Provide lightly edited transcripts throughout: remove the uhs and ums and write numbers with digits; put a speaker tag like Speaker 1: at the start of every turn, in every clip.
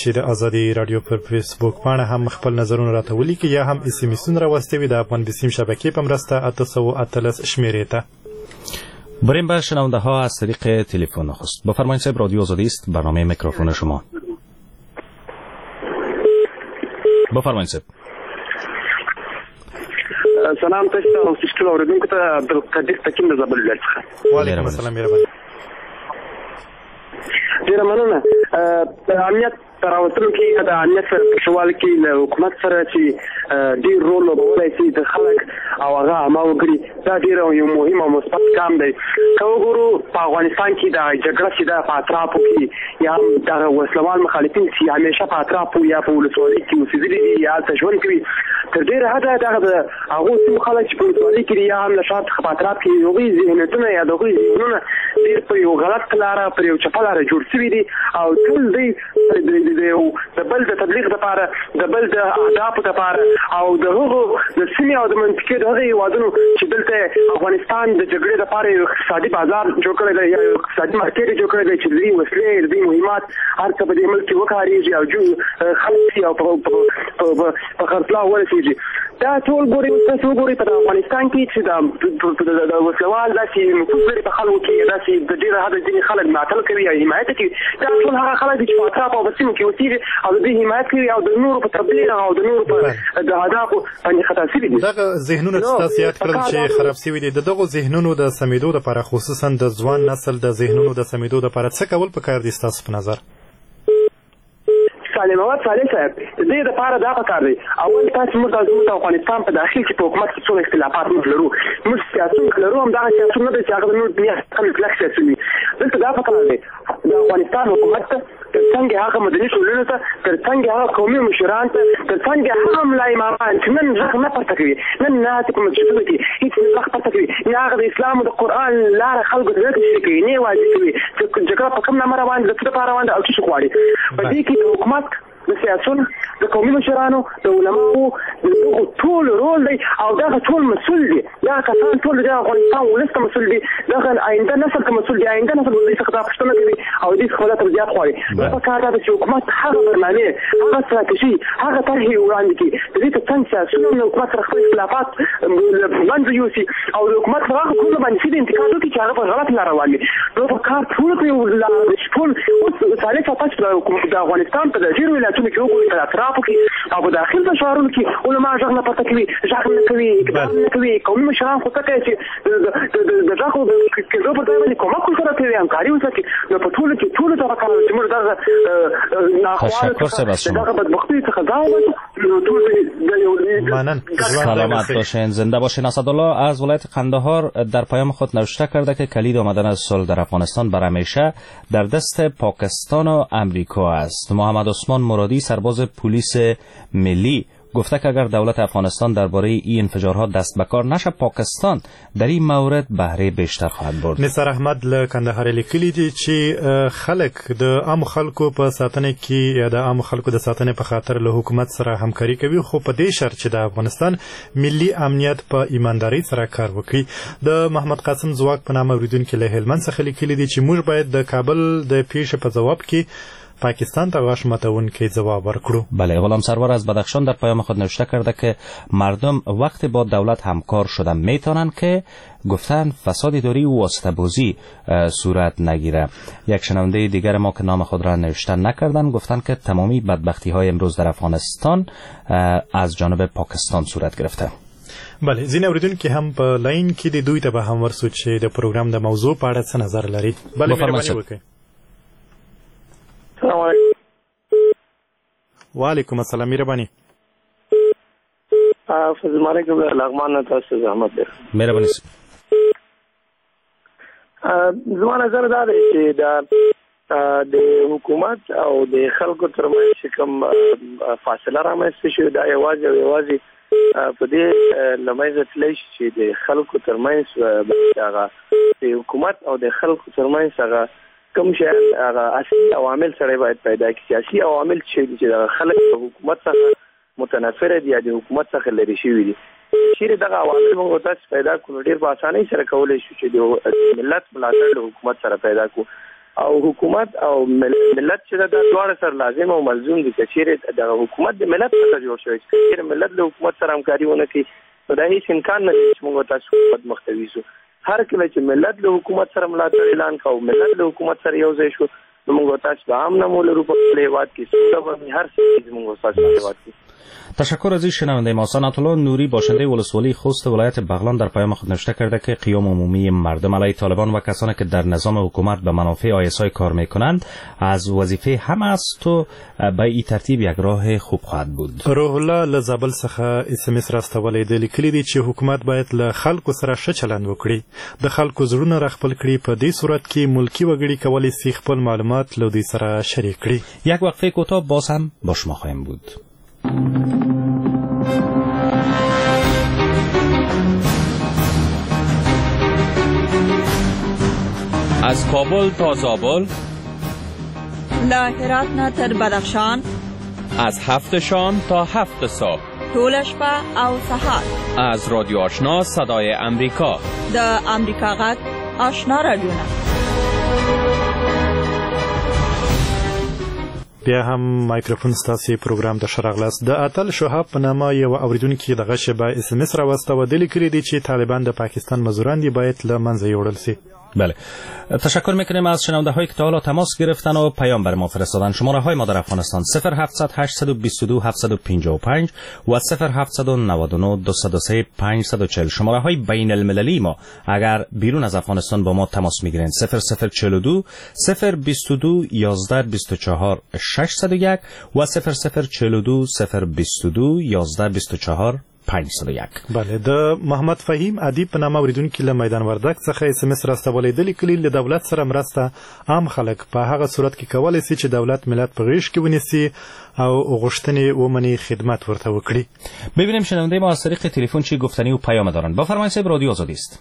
Speaker 1: چې د ازادي رادیو پر فیسبوک باندې هم خپل نظرونه راته ولیکي یا هم اس ام اسونه راوستوي د افغان بسیم شبکه په مرسته 813 شمیره ته.
Speaker 2: بریم به شنونده ها از طریق تلفن نخست. بفرمایید صاحب، رادیو آزادی است، برنامه میکروفون شما. بفرمایید صاحب.
Speaker 3: سلام تاسو او سیستم اوریدونکو ته عبدالقدیر تکیم د زابل ولایت څخه.
Speaker 1: وعلیکم السلام. مهرباني.
Speaker 3: ډیره مننه. امنیت راوستلو کې د امنیت پېښوال کې له حکومت سره چې ډېر رول لوبولی شي د خلک او هغه عامه وګړي، دا ډېر یو مهم او مثبت کام دی. که وګورو په افغانستان کې د جګړه چې ده په اطرافو کې یا هم دغه وسلوال مخالفین چې همیشه په اطرافو یا په ولسوالۍ کې اوسېدلي دي یا هلته ژوند کوي، تر ډېره حده دغه د هغو سیمو خلک چې په ولسوالۍ کې دي یا هم له شاته څخه په اطراف کې هغوی ذهنیتونه یا د هغوی ذهنونه ډېر په یو غلط لاره پر یو چپه لاره جوړ شوي دي او تل دوی د بل د تبلیغ لپاره، د بل د اهدافو لپاره او د هغو د سیمې او د منطقې د هغې هېوادونو چې دلته افغانستان د جګړې لپاره یو اقتصادي بازار جوړ کړی دی یا یو اقتصادي مارکېټ یې جوړ کړی دی چې د دوی وسلې، د دوی مهمات هر څه په دې ملک کې وکارېږي او خلک شي او په خرڅلاو ورسېږي. دا ټول ګورئ، تاسو وګورئ په افغانستان کې چې د وسلوال داسې نفوذ لري په خلکو کې، داسې د ډېره حده ځینې خلک ملاتړ کوي او حمایت کوي. دا ټول هغه خلک دي چې په اطرافو او په سیمو کې اوسېږي او د دوی حمایت کوي او د نورو په تبلیغ او د نورو په د اهدافو باندې خطا شوي دي.
Speaker 1: دغه ذهنونه چې تاسو یاد کړل چې خراب شوي دي، د دغو ذهنونو د سمېدو لپاره، خصوصا د ځوان نسل د ذهنونو د سمېدو لپاره څه کول پکار دي ستاسو په نظر؟
Speaker 3: سالم محمد صالح صاحب، د دې دپاره دا پکار دی، اول تاسو موږ د افغانستان په داخل کې په حکومت کې څومره اختلافات موږ لرو، موږ سیاسون لرو، همدغه سیاسون نه دی چې هغه د نور دنیا څخه کلک سیاسون وي. دلته دا پکار دی د افغانستان حکومت ته، تر څنګ هغه مدني ټولنو ته، تر څنګ هغه قومي مشران ته، تر څنګ هغه ملا امامان چې نن غږ نه پورته کوي، نن ناستې په مسجدونو کې هېڅ غږ پورته کوي، نه هغه د اسلام او د قرآن لاره خلکو ته تشریح کوي، نه یې واضح کوي چې جګړه په کوم نامه روانه ده، د څه لپاره روانه ده او څه شي غواړي. په دې کې د حکومت، د سیاسون، د قومي مشرانو، د علماو د دغو ټول رول دی او دغه ټول مسؤل دي، دغه کسان ټول د افغانستان ولس ته مسؤل دي، دغه آینده نسل ته مسؤل دي، آینده نسل د دې څخه دا پوښتنه کوي او دې څخه ولته زیات غواړي. دا پکار ده چې حکومت هغه برنامې، هغه ستراتیژي، هغه طرحې وړاندې کړي د دې تر څنګ سیاسونه د حکومت سره خپل اختلافات منځه یوسي او د حکومت په هغه کړنو باندې سیده انتقاد وکړي چې هغه په غلط لاره روان دي. نو پکار ټول ټول اوس صالح صاحب تاسو د افغانستان په ډېرو ولایتونو کې وګورئ، په اطرافو کې او په داخل د ښارونو کې علما غږ نه پورته کوي، غږ نه کوي، اقدام نه کوي. قومي مشران خو څه کوي چې د غږ کېدو پر ځای باندې کومک ورسره کوي، همکاري ورسره کوي. نو په ټولو کې ټولو ته پکار ده چې موږ دغه ناخوالو څخه، دغه بدبختیو څخه ځان وباسو.
Speaker 2: سلامت باشین، زنده باشین. اسدالله از ولایت قندهار در پیام خود نوشته کرده که کلید آمدن صلح در افغانستان بر همیشه در دست پاکستان و امریکا است. محمد عثمان مرادی، سرباز پلیس ملی، گفته که اگر دولت افغانستان درباره این انفجارها دست به کار نشه، پاکستان در این مورد بهره بیشتر خواهد برد.
Speaker 1: نثار احمد له کندهار لیکلي دي چې خلک د عام خلکو په ساتنه کې یا د عام خلکو د ساتنې په خاطر له حکومت سره همکاري کوي، خو په دې شرط چې د افغانستان ملي امنیت په ایمانداري سره کار وکړي. د محمد قاسم زواک په نامه اوریدونکي له هلمند څخه لیکلي دي چې موږ باید د کابل د پیښې په ځواب کې پاکستان ته غاښ ماتونکی جواب ورکړو.
Speaker 2: بله، غلام سرور از بدخشان در پیام خود نوشته کرده که مردم وقتی با دولت همکار شدن میتونن که گفتن فساد اداری و واسطه بازی صورت نگیره. یک شنونده دیگر ما که نام خود را نوشته نکردن گفتن که تمامی بدبختی های امروز در افغانستان از جانب پاکستان صورت گرفته.
Speaker 1: بله، ځینې اوریدونکي هم په لاین کې دي، دوی ته به هم ورسو چې د پروګرام د موضوع په اړه څه نظر لري. بله، مهرباني وکړئ.
Speaker 3: السلام علیکم.
Speaker 1: وعلیکم السلام. مهرباني.
Speaker 3: فضل مالک لغمان تاسو زحمت ده.
Speaker 2: مهرباني.
Speaker 3: زما نظر دا دی چې د حکومت او د خلکو ترمنځ کوم فاصله رامنځته شوې ده، یوازې په دې لمایزه تللی چې د خلکو ترمنځ هغه د حکومت او د خلکو ترمنځ هغه کوم شی هغه اصلي عوامل سره باید پیدا کړي. سیاسي عوامل چې د خلک د حکومت څخه متنفر دي یا د حکومت څخه لري شوي دي، چیرې دغه عوامل موږ تاسو پیدا کړو ډېر په اسانۍ سره کولی شو چې د ملت ملاتړ د حکومت سره پیدا کړو.
Speaker 4: او حکومت او ملت چې دا دواړه سره لازم او ملزوم دي چې د حکومت د ملت څخه جوړ شوی چې ملت له حکومت سره همکاري ونه کوي نو دا هیڅ امکان نه چې موږ تاسو خدمت مختوي شو. هر کله چې ملت له حکومت سره ملاتړ اعلان کوو ملت له حکومت سره یو ځای شو نو موږ تاسو به هم نمول رو په هیواد کې څه هر څه موږ تاسو په هیواد کې.
Speaker 2: تشکر از این شنونده ما. سنت الله نوری باشنده ولسوالی خوست ولایت بغلان در پیام خود نوشته کرده که قیام عمومی مردم علیه طالبان و کسانی که در نظام حکومت به منافع ISI کار میکنند از وظیفه هم است و به این ترتیب یک راه خوب خواهد بود.
Speaker 1: روح الله لزابل څخه SMS راستولې د لیکلي دي چې حکومت باید له خلکو سره ښه چلند وکړي د خلکو زړونه راخپل کړي په دې صورت کې ملکی وګړي کولی شي خپل معلومات له دوی سره شریک کړي.
Speaker 2: یک وقفه کوتاه باز هم با شما خواهیم بود.
Speaker 5: از کابل تا زابل،
Speaker 6: له هرات نه تر بدخشان،
Speaker 5: از 7 شام تا 7 صبح،
Speaker 6: ټول شپه او سهار،
Speaker 5: از رادیو آشنا صدای امریکا،
Speaker 6: د امریکا غږ آشنا رادیو.
Speaker 1: بیا هم مایکروفون ستاسو پروګرام د شراغلاس د اتل شهاب په نامه یو اوریدونکو دغه شبه SMS راوستو د لیکلي دي چې طالبان د پاکستان مزدوران دی باید له منځه یوړل شي.
Speaker 2: بله، تشکر میکنیم از شنونده هایی که تا حالا تماس گرفتن و پیام بر ما فرستادن. شماره های ما در افغانستان 0700 822 755 و 0799 203 540. شماره های بین المللی ما اگر بیرون از افغانستان با ما تماس میگیرین 0042 022 11 24 601 و 0042 022 11 24 501.
Speaker 1: بله، د محمد فهیم ادیب په نامه اوریدونکو له میدان وردګ څخه SMS راستولې د لیکلي له دولت سره مرسته عام خلک په هغه صورت کې کولای شي چې دولت ملت په غیږ کې ونیسي او غوښتنې ومني خدمت ورته وکړي.
Speaker 2: ببینیم شنونده ما از طریق تلفن چی گفتنی و پیام دارند. بفرمایید صاحب، رادیو آزادی است.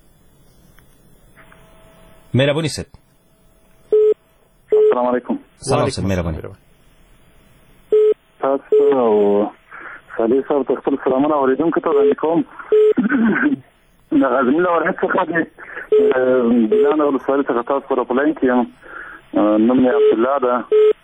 Speaker 2: مهربانی است.
Speaker 7: السلام علیکم.
Speaker 2: سلام صاحب، مهربانی.
Speaker 7: تاسو صالح صاحب ته خپل سلامونه اوریدونکو ته وړاندې کوم. د غزني له ولایت څخه د ګیلان ولسوالۍ څخه تاسو سره په لاین کې یم. نوم مې عبدالله ده.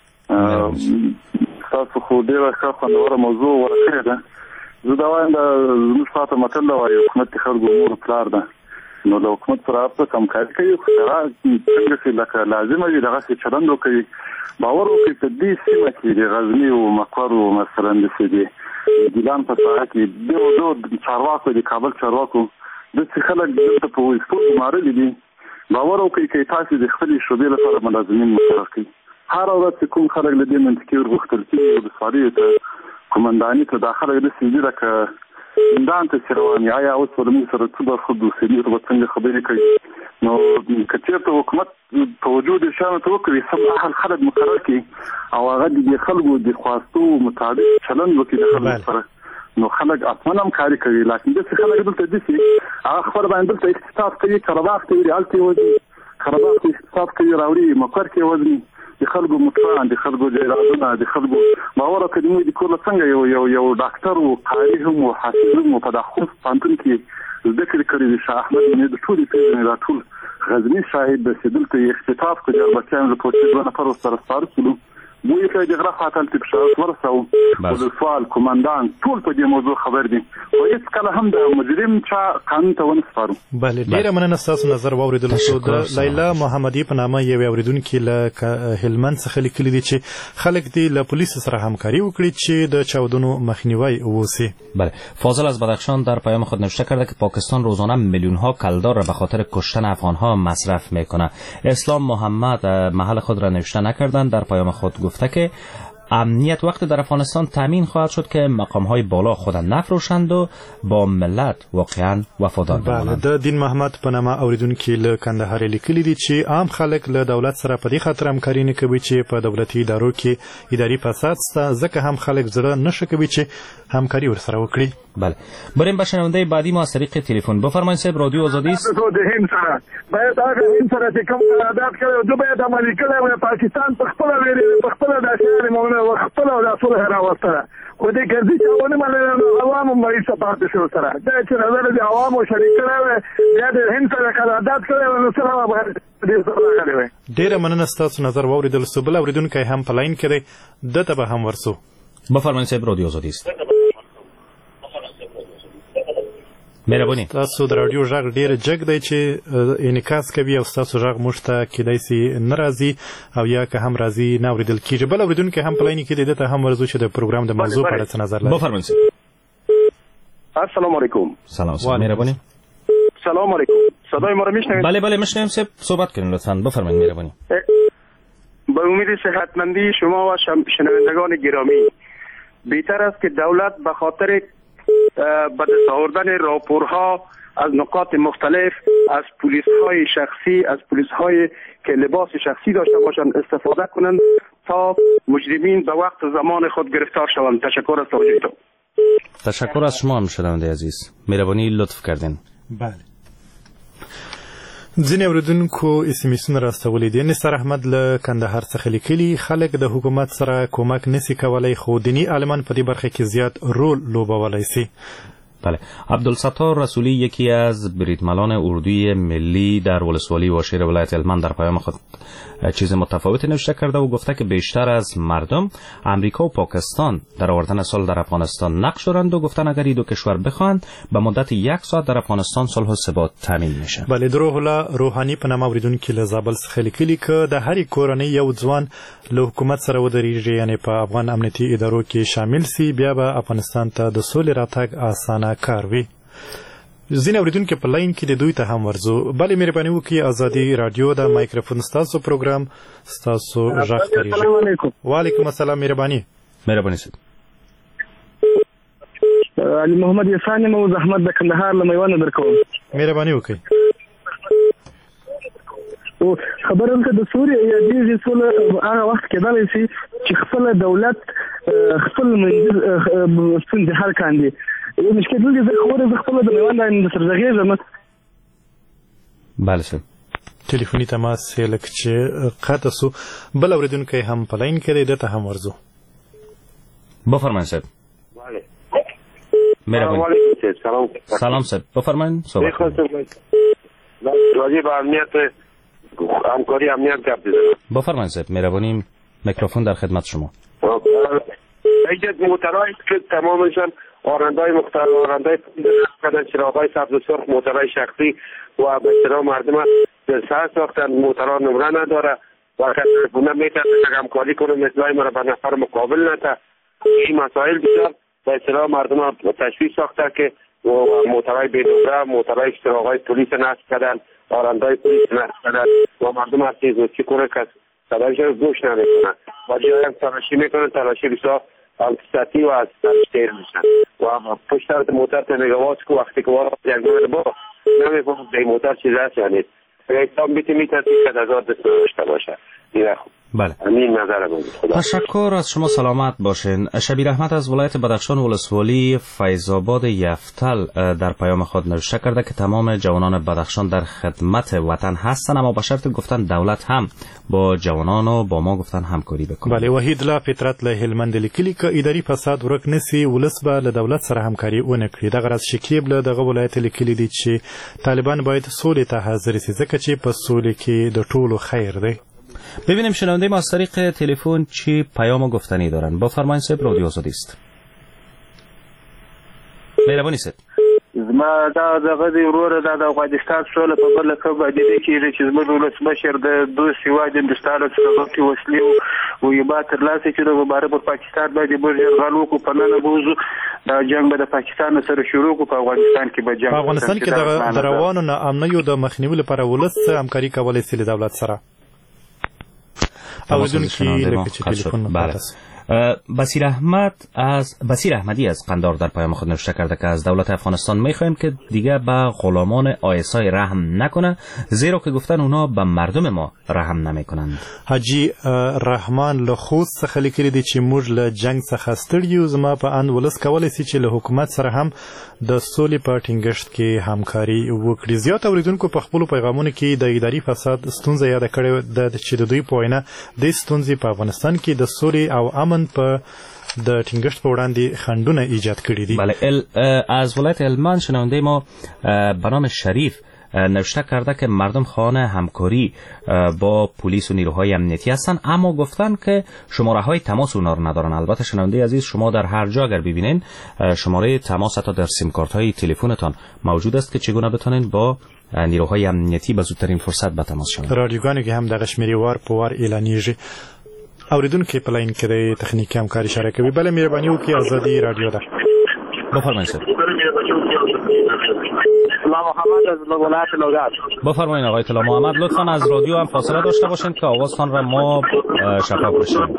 Speaker 7: تاسو خو ډېره ښه خوندوره موضوع ورکړې ده. زه دا وایم زموږ خواته متل ده وایي حکومت د خلکو مور پلار ده. نو د حکومت سره هر څه همکاري کوي خو هغه څنګه چې لکه لازمه وي دغسې چلند وکوي. باور وکړئ په دې سیمه کې د غزني او مقر مثلا داسې دي ګیلان په ساحه کې دو چارواکو د کابل چارواکو داسې خلک دلته په ویستو ګمارلي دي. باور وکړئ که تاسو د خپلې شعبې لپاره ملازمین مقرر کړئ. هره ورځ چې کوم خلک له دې منطقې ورغوښتل کېږي ولسوالیو ته قومنداني ته دا خلک داسې دي لکه زندان ته چې روان یې. آیا اوس به موږ سره څه برخود اوسېدي ورته به څنګه خبرې کوي؟ نو که چېرته حکومت توجه دې شیانو ته وکړي سم اهل خلک مقرر کړي او هغه د دې خلکو د خواستو مطابق چلند وکړي د خلکو سره نو خلک اطمینان همکاري کوي. لکن داسې خلک دلته دي چې هغه خبره باندې دلته اقتصاد کوي قرهباغ ته وړي هلته یې وځي قرهباغ ته اقتصاد کوي راوړي مقر کې یې وځي د خلکو موټران د خلکو جایدادونه د خلکو باور وکړئ موږ د کور له څنګه یو ډاکټر و قاري هم و حافظ هم و په دا خوست پوهنتون کې زده کړې کړې دي. شاه احمد مې د ټولې پېژنې دا ټول غزني شاهد ده چې دلته یې اختطاف کړي اربکیانو د پولیسو 2 نفر ورسره سپاره شولو. بوی ته د غره خواته هلته بشارت ورسوه ولسوال کماندان ټول په دې موضوع خبر دي خو هېڅکله هم د مجرم چا قانون ته ونه سپارو.
Speaker 1: بله، ډېره مننه ستاسو نظر واورېدلو شو. د لیلا محمدي په نامه یوې اورېدونکي له هلمند څخه لیکلي دي چې خلک دې له پولیسو سره همکاري وکړي چې د چاودنو مخنیوی وشي.
Speaker 2: بله، فاضل از بدخشان در پیام خود نوشته کرده که پاکستان روزانه میلیون‌ها کلدار را به خاطر کشتن افغان‌ها مصرف میکنه. اسلام محمد محل خود را نوشته نکردند. در پیام خود گفته که امنیت وقت در افغانستان تامین خواهد شد که مقام‌های بالا خود نفروشند و با ملت واقعا وفادار بمانند.
Speaker 1: بله، د دین محمد په نامه اوریدونکي له کندهار لیکلي دي چې عام خلک له دولت سره په دې خاطر همکاري نه کوي چې په دولتي ادارو کې اداري فساد شته ځکه هم خلک زړه نشي کوي چې همکاري ورسره وکړي.
Speaker 2: بله بریم به شنونده بعدی ما از طریق تلفن. بفرمایید صاحب، رادیو آزادی است.
Speaker 8: د هند سره باید هغه هند سره چې کوم قرارداد کړی دوی باید عملي کړی وای. پاکستان په خپله ویلې په خپله دا شیان مونږ خپله دا صلح راوستله خو دې ګرځي چې ونه منله نو عوامو مریض پاتې شو سره دا چې نظر د عوامو شریک کړی وای بیا د هند سره قرارداد کړی وای نو سره به دې سره راغلی وای.
Speaker 1: ډېره مننه ستاسو نظر واورېدل سو. بل اورېدونکی هم په لاین کې دی، دته به هم ورسو.
Speaker 2: بفرمایید صاحب، رادیو آزادی است. مهرباني.
Speaker 1: تاسو د رادیو غږ ډیر جګ دی چې انعکاس کوي او تاسو غږ موږ ته کېدای شي ناراضي او یا که هم راضي نه اوریدل کیږي. بل اوریدونکو هم په لاین کې دی، ته هم ورزو چې د پروګرام د موضوع په اړه څه نظر لري.
Speaker 2: بفرمایئ.
Speaker 8: السلام علیکم.
Speaker 2: سلام. مهرباني.
Speaker 8: سلام علیکم. صدای ما رو میشنوید؟
Speaker 2: بله بله میشنویم. صحبت کنید لطفاً. بفرمایید. مهربانی.
Speaker 8: با امید صحتمندی شما و شنوندگان گرامی، بهتر است که دولت به خاطر به دست آوردن راپورها از نقاط مختلف از پلیس های شخصی، از پلیس های که لباس شخصی داشته باشند استفاده کنند تا مجرمین به وقت زمان خود گرفتار شوند. تشکر از توجهتون.
Speaker 2: تشکر از شما هم شنونده عزیز، مهربانی لطف کردین.
Speaker 1: بله. ځینې اوریدونکو اس ام اسونه راستولي دي. نثار احمد له کندهار څخه لیکلي خلک د حکومت سره کومک نسی کولای خو دینی عالمان په دې برخه کې زیات رول لوبولای شي.
Speaker 2: بله. عبدالستار رسولی یکی از بریدملان اردوی ملی در ولسوالی واشیر ولایت هلمند در پیام خود چیز متفاوتی نوشته کرده و گفته که بیشتر از مردم امریکا و پاکستان در آوردن صلح در افغانستان نقش دارند و گفتن اگر این دو کشور بخواهند به مدت 1 ساعت در افغانستان صلح و ثبات تامین میشه.
Speaker 1: بله. دروح الله روحانی په نامه اوریدونکو له زابل څخه لیکلي که د هرې کورنۍ یو ځوان له حکومت سره ودرېږي یعنی په افغان امنیتي ادارو کې شامل سي بیا به افغانستان ته د سولې راتګ اسانه کار وي. ځینې اوریدونکو په لاین کې د دوی ته هم ورزو. بلې مهرباني وکړئ ازادي رادیو د مایکروفون ستاسو پروګرام ستاسو غږ خپرېږي.
Speaker 8: السلام علیکم.
Speaker 1: وعلیکم السلام. مهرباني.
Speaker 2: مهرباني سید.
Speaker 8: علي محمد یسانی مو زحمت د کندهار له میوانه درکوم.
Speaker 1: مهرباني وکړئ.
Speaker 8: او خبره ده د سوري یا دې ټول هغه وخت کې دالي شي چې خپل دولت خپل منځ څنګه حل کاندي. یو مشکل دی چې خبره ز خپل د میوان د سرزغې زمت.
Speaker 2: بله سر.
Speaker 1: ټلیفوني تماس لکه چې قطع سو. بل اوریدونکو هم په لاین کې دی، دته هم ورزو.
Speaker 2: بفرمایئ سر.
Speaker 9: بله.
Speaker 2: مهرباني.
Speaker 9: سلام.
Speaker 2: سلام سر. بفرمایید. صحبت کنید.
Speaker 9: راجع به امنیت همکاری امنیت گپ بزنم.
Speaker 2: بفرمایید سر. مهربانی. میکروفون در خدمت شما.
Speaker 9: ایجاد موترهایی که تمامشان آرندهای مختلف آرندهای کردن، چراغهای سبز و سرخ، موترهای شخصی و به اصطلاح مردم جلسه ساختن. موترها نمره نداره و کسی نمیتونه همکاری کنه مثل ما را به نفر مقابل نده. این مسائل بسیار به اصطلاح مردم تشویش ساخته که موترهای بدون موترهای چراغهای پلیس نصب کردن، آرندهای پلیس نصب کردن و مردم از تیز چی کنه که صدایش رو گوش نمیکنه و جایی هم تلاشی میکنن. تلاشی بسیار سطحی و از تیر میشن و پشت سر موتر تنگواز که وقتی که وارد یک با نمیفهم به موتر چیز هست یعنی اکتام بیتی میترسی که از آد داشته باشه.
Speaker 2: بله.
Speaker 9: همین نظر من.
Speaker 2: تشکر از شما. سلامت باشین. شبیر احمد از ولایت بدخشان ولسوالی فیض‌آباد یفتل در پیام خود نوشته کرده که تمام جوانان بدخشان در خدمت وطن هستند اما به شرط گفتن دولت هم با جوانان و با ما گفتن همکاری بکنه.
Speaker 1: بله. وحید لا فطرت له هلمند لیکلي که اداري فساد ورک نسی ولس به له دولت سره همکاري ونه کړي. دغه راز شکیب له دغه ولایت لیکلي دي چې طالبان باید سولې ته حاضر شي ځکه چې په سولې کې د ټولو خیر دی.
Speaker 2: ببینیم شنونده ما از طریق تلفن چی پیام و گفتنی دارن. بفرمایید صاحب، رادیو آزادی است. مهربانی صاحب.
Speaker 10: زما دا دغه دی وروره دا د افغانستان سره په بل کې باندې کېږي چې زموږ ولسمشر د دوه سیواد هندستان سره د وسلې او یبا تر لاسه چې د مبارک پر پاکستان باندې موږ غلو کو په نن بوزو دا جنگ به د پاکستان سره شروع کو په افغانستان کې به جنگ.
Speaker 1: په افغانستان کې د روانو ناامنیو د مخنیوي لپاره ولس همکاري کولای شي د دولت سره. اوریدونکو لکه چې ټلیفون
Speaker 2: بصیر احمدی از قندهار در پیام خود نوشته کرده که از دولت افغانستان میخوایم که دیگه به غلامان آیسای رحم نکنه، زیرا که گفتن اونا به مردم ما رحم نمیکنند.
Speaker 1: حاجی رحمان له خوست څخه لیکلي دي چې موږ له جنگ څخه ستړي یو. زما په اند ولس کولی شي چې له حکومت سره هم د سولې په ټینګښت کې همکاري وکړي. زیات اوریدونکو په خپلو پیغامونو کې د اداري فساد ستونزه یاده کړې ده چې د دوی په وینا د ستونزې په افغانستان کې د سولې او امن په د ټینګښت په وړاندې خنډونه ایجاد کړي دي.
Speaker 2: بله، از ولایت هلمند شنونده ما به نام شریف نوشته کرده که مردم خواهان همکاری با پلیس و نیروهای امنیتی هستند، اما گفتن که شماره های تماس اونا رو ندارن. البته شنونده عزیز، شما در هر جا اگر ببینین شماره تماس حتی در سیم کارت های تلفنتان موجود است که چگونه بتونین با نیروهای امنیتی به زودترین فرصت به تماس شوین.
Speaker 1: رادیوګانو کې هم دغه شمیرې وار په وار اعلانېږي. اوریدونکو په لاین کې د تخنیکي همکاري اشاره کوي. بله مهرباني وکړئ، ازادي رادیو ده.
Speaker 2: بفرمایید سر.
Speaker 10: طلا محمد از ولایت لوگر.
Speaker 2: بفرمایید آقای طلا محمد، لطفا از رادیو هم فاصله داشته باشین که آوازتان را ما شفاف بشنویم.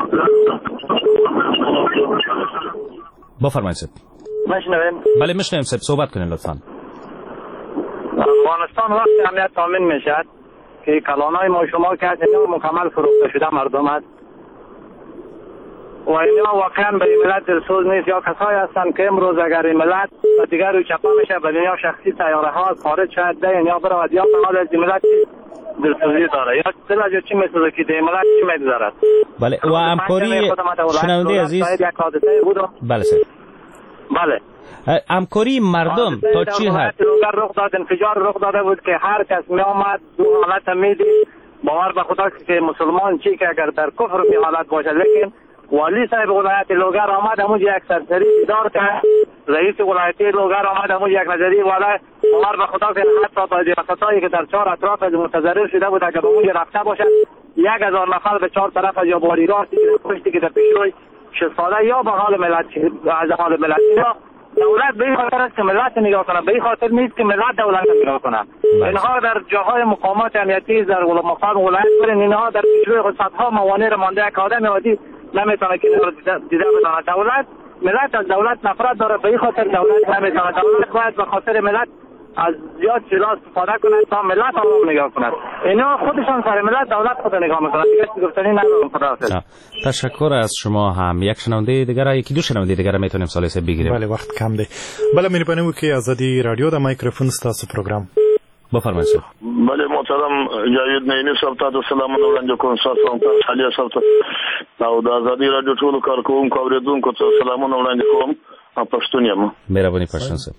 Speaker 2: بفرمایید سر.
Speaker 10: میشنویم؟
Speaker 2: بله میشنویم سر، صحبت کنین لطفا.
Speaker 10: افغانستان وقتی امنیت تامین میشد که کلانای ما شما که مکمل فروخته شده مردم است و اینا واقعا به ملت دلسوز نیست، یا کسایی هستند که امروز اگر ملت و دیگر رو چپا میشه به دنیا شخصی سیاره ها خارج شد ده یا برود یا به حال از ملت دلسوزی داره یا دل چی میسوزه که ده ملت چی میگذارد.
Speaker 2: بله، و همکاری شنونده عزیز. بله سر.
Speaker 10: بله،
Speaker 2: همکاری مردم تا چی حد
Speaker 10: رخ داد، انفجار رخ داده بود که هر کس می آمد دو حالت میدید. باور به خدا که مسلمان چی که اگر در کفر می حالت باشه، لیکن والی صاحب ولایت لوگر آمد همون یک سرسری بیدار کرد، رئیس ولایت لوگر آمد همون یک نظری والا. باور به خدا که حتی با ریاستایی که در چهار اطراف از متضرر شده بود اگر به اونجا رفته باشد 1000 نفر به چهار طرف از یا باری راستی پشتی که در پیشروی شساله یا به حال ملت از حال ملت یا دولت به این خاطر است که ملت نگاه کنه، به این خاطر نیست که ملت دولت نگاه کنه. اینها در جاهای مقامات امنیتی در مقام ولایت برن، اینها در پیشروی خود صدها موانع را مانده که آدم عادی نمیتونه که دیده بدانه. دولت ملت از دولت نفرت داره، به این خاطر دولت نمیتونه. دولت باید به خاطر ملت از زیاد سلاح استفاده کنه تا ملت آرام نگاه کنه. اینا خودشان سر ملت دولت خود نگاه میکنه. دیگه گفتنی ندارم. خدا
Speaker 2: تشکر از شما. هم یک شنونده دیگر، یکی دو شنونده دیگر میتونیم سالسه بگیریم.
Speaker 1: بله، وقت کم دی. بله مهرباني وکړئ، ازادي رادیو د مایکروفون ستاسو پروګرام.
Speaker 2: بفرمایئ.
Speaker 7: بله محترم جاوید نعیمی صاحب ته سلامونه وړاندې کوم. تاسو ته حالیا صاحب ته او د ازادي رادیو ټول کارکوونکو اوریدونکو ته سلامونه وړاندې کوم. پښتون یم.
Speaker 2: مهرباني پښتون صاحب.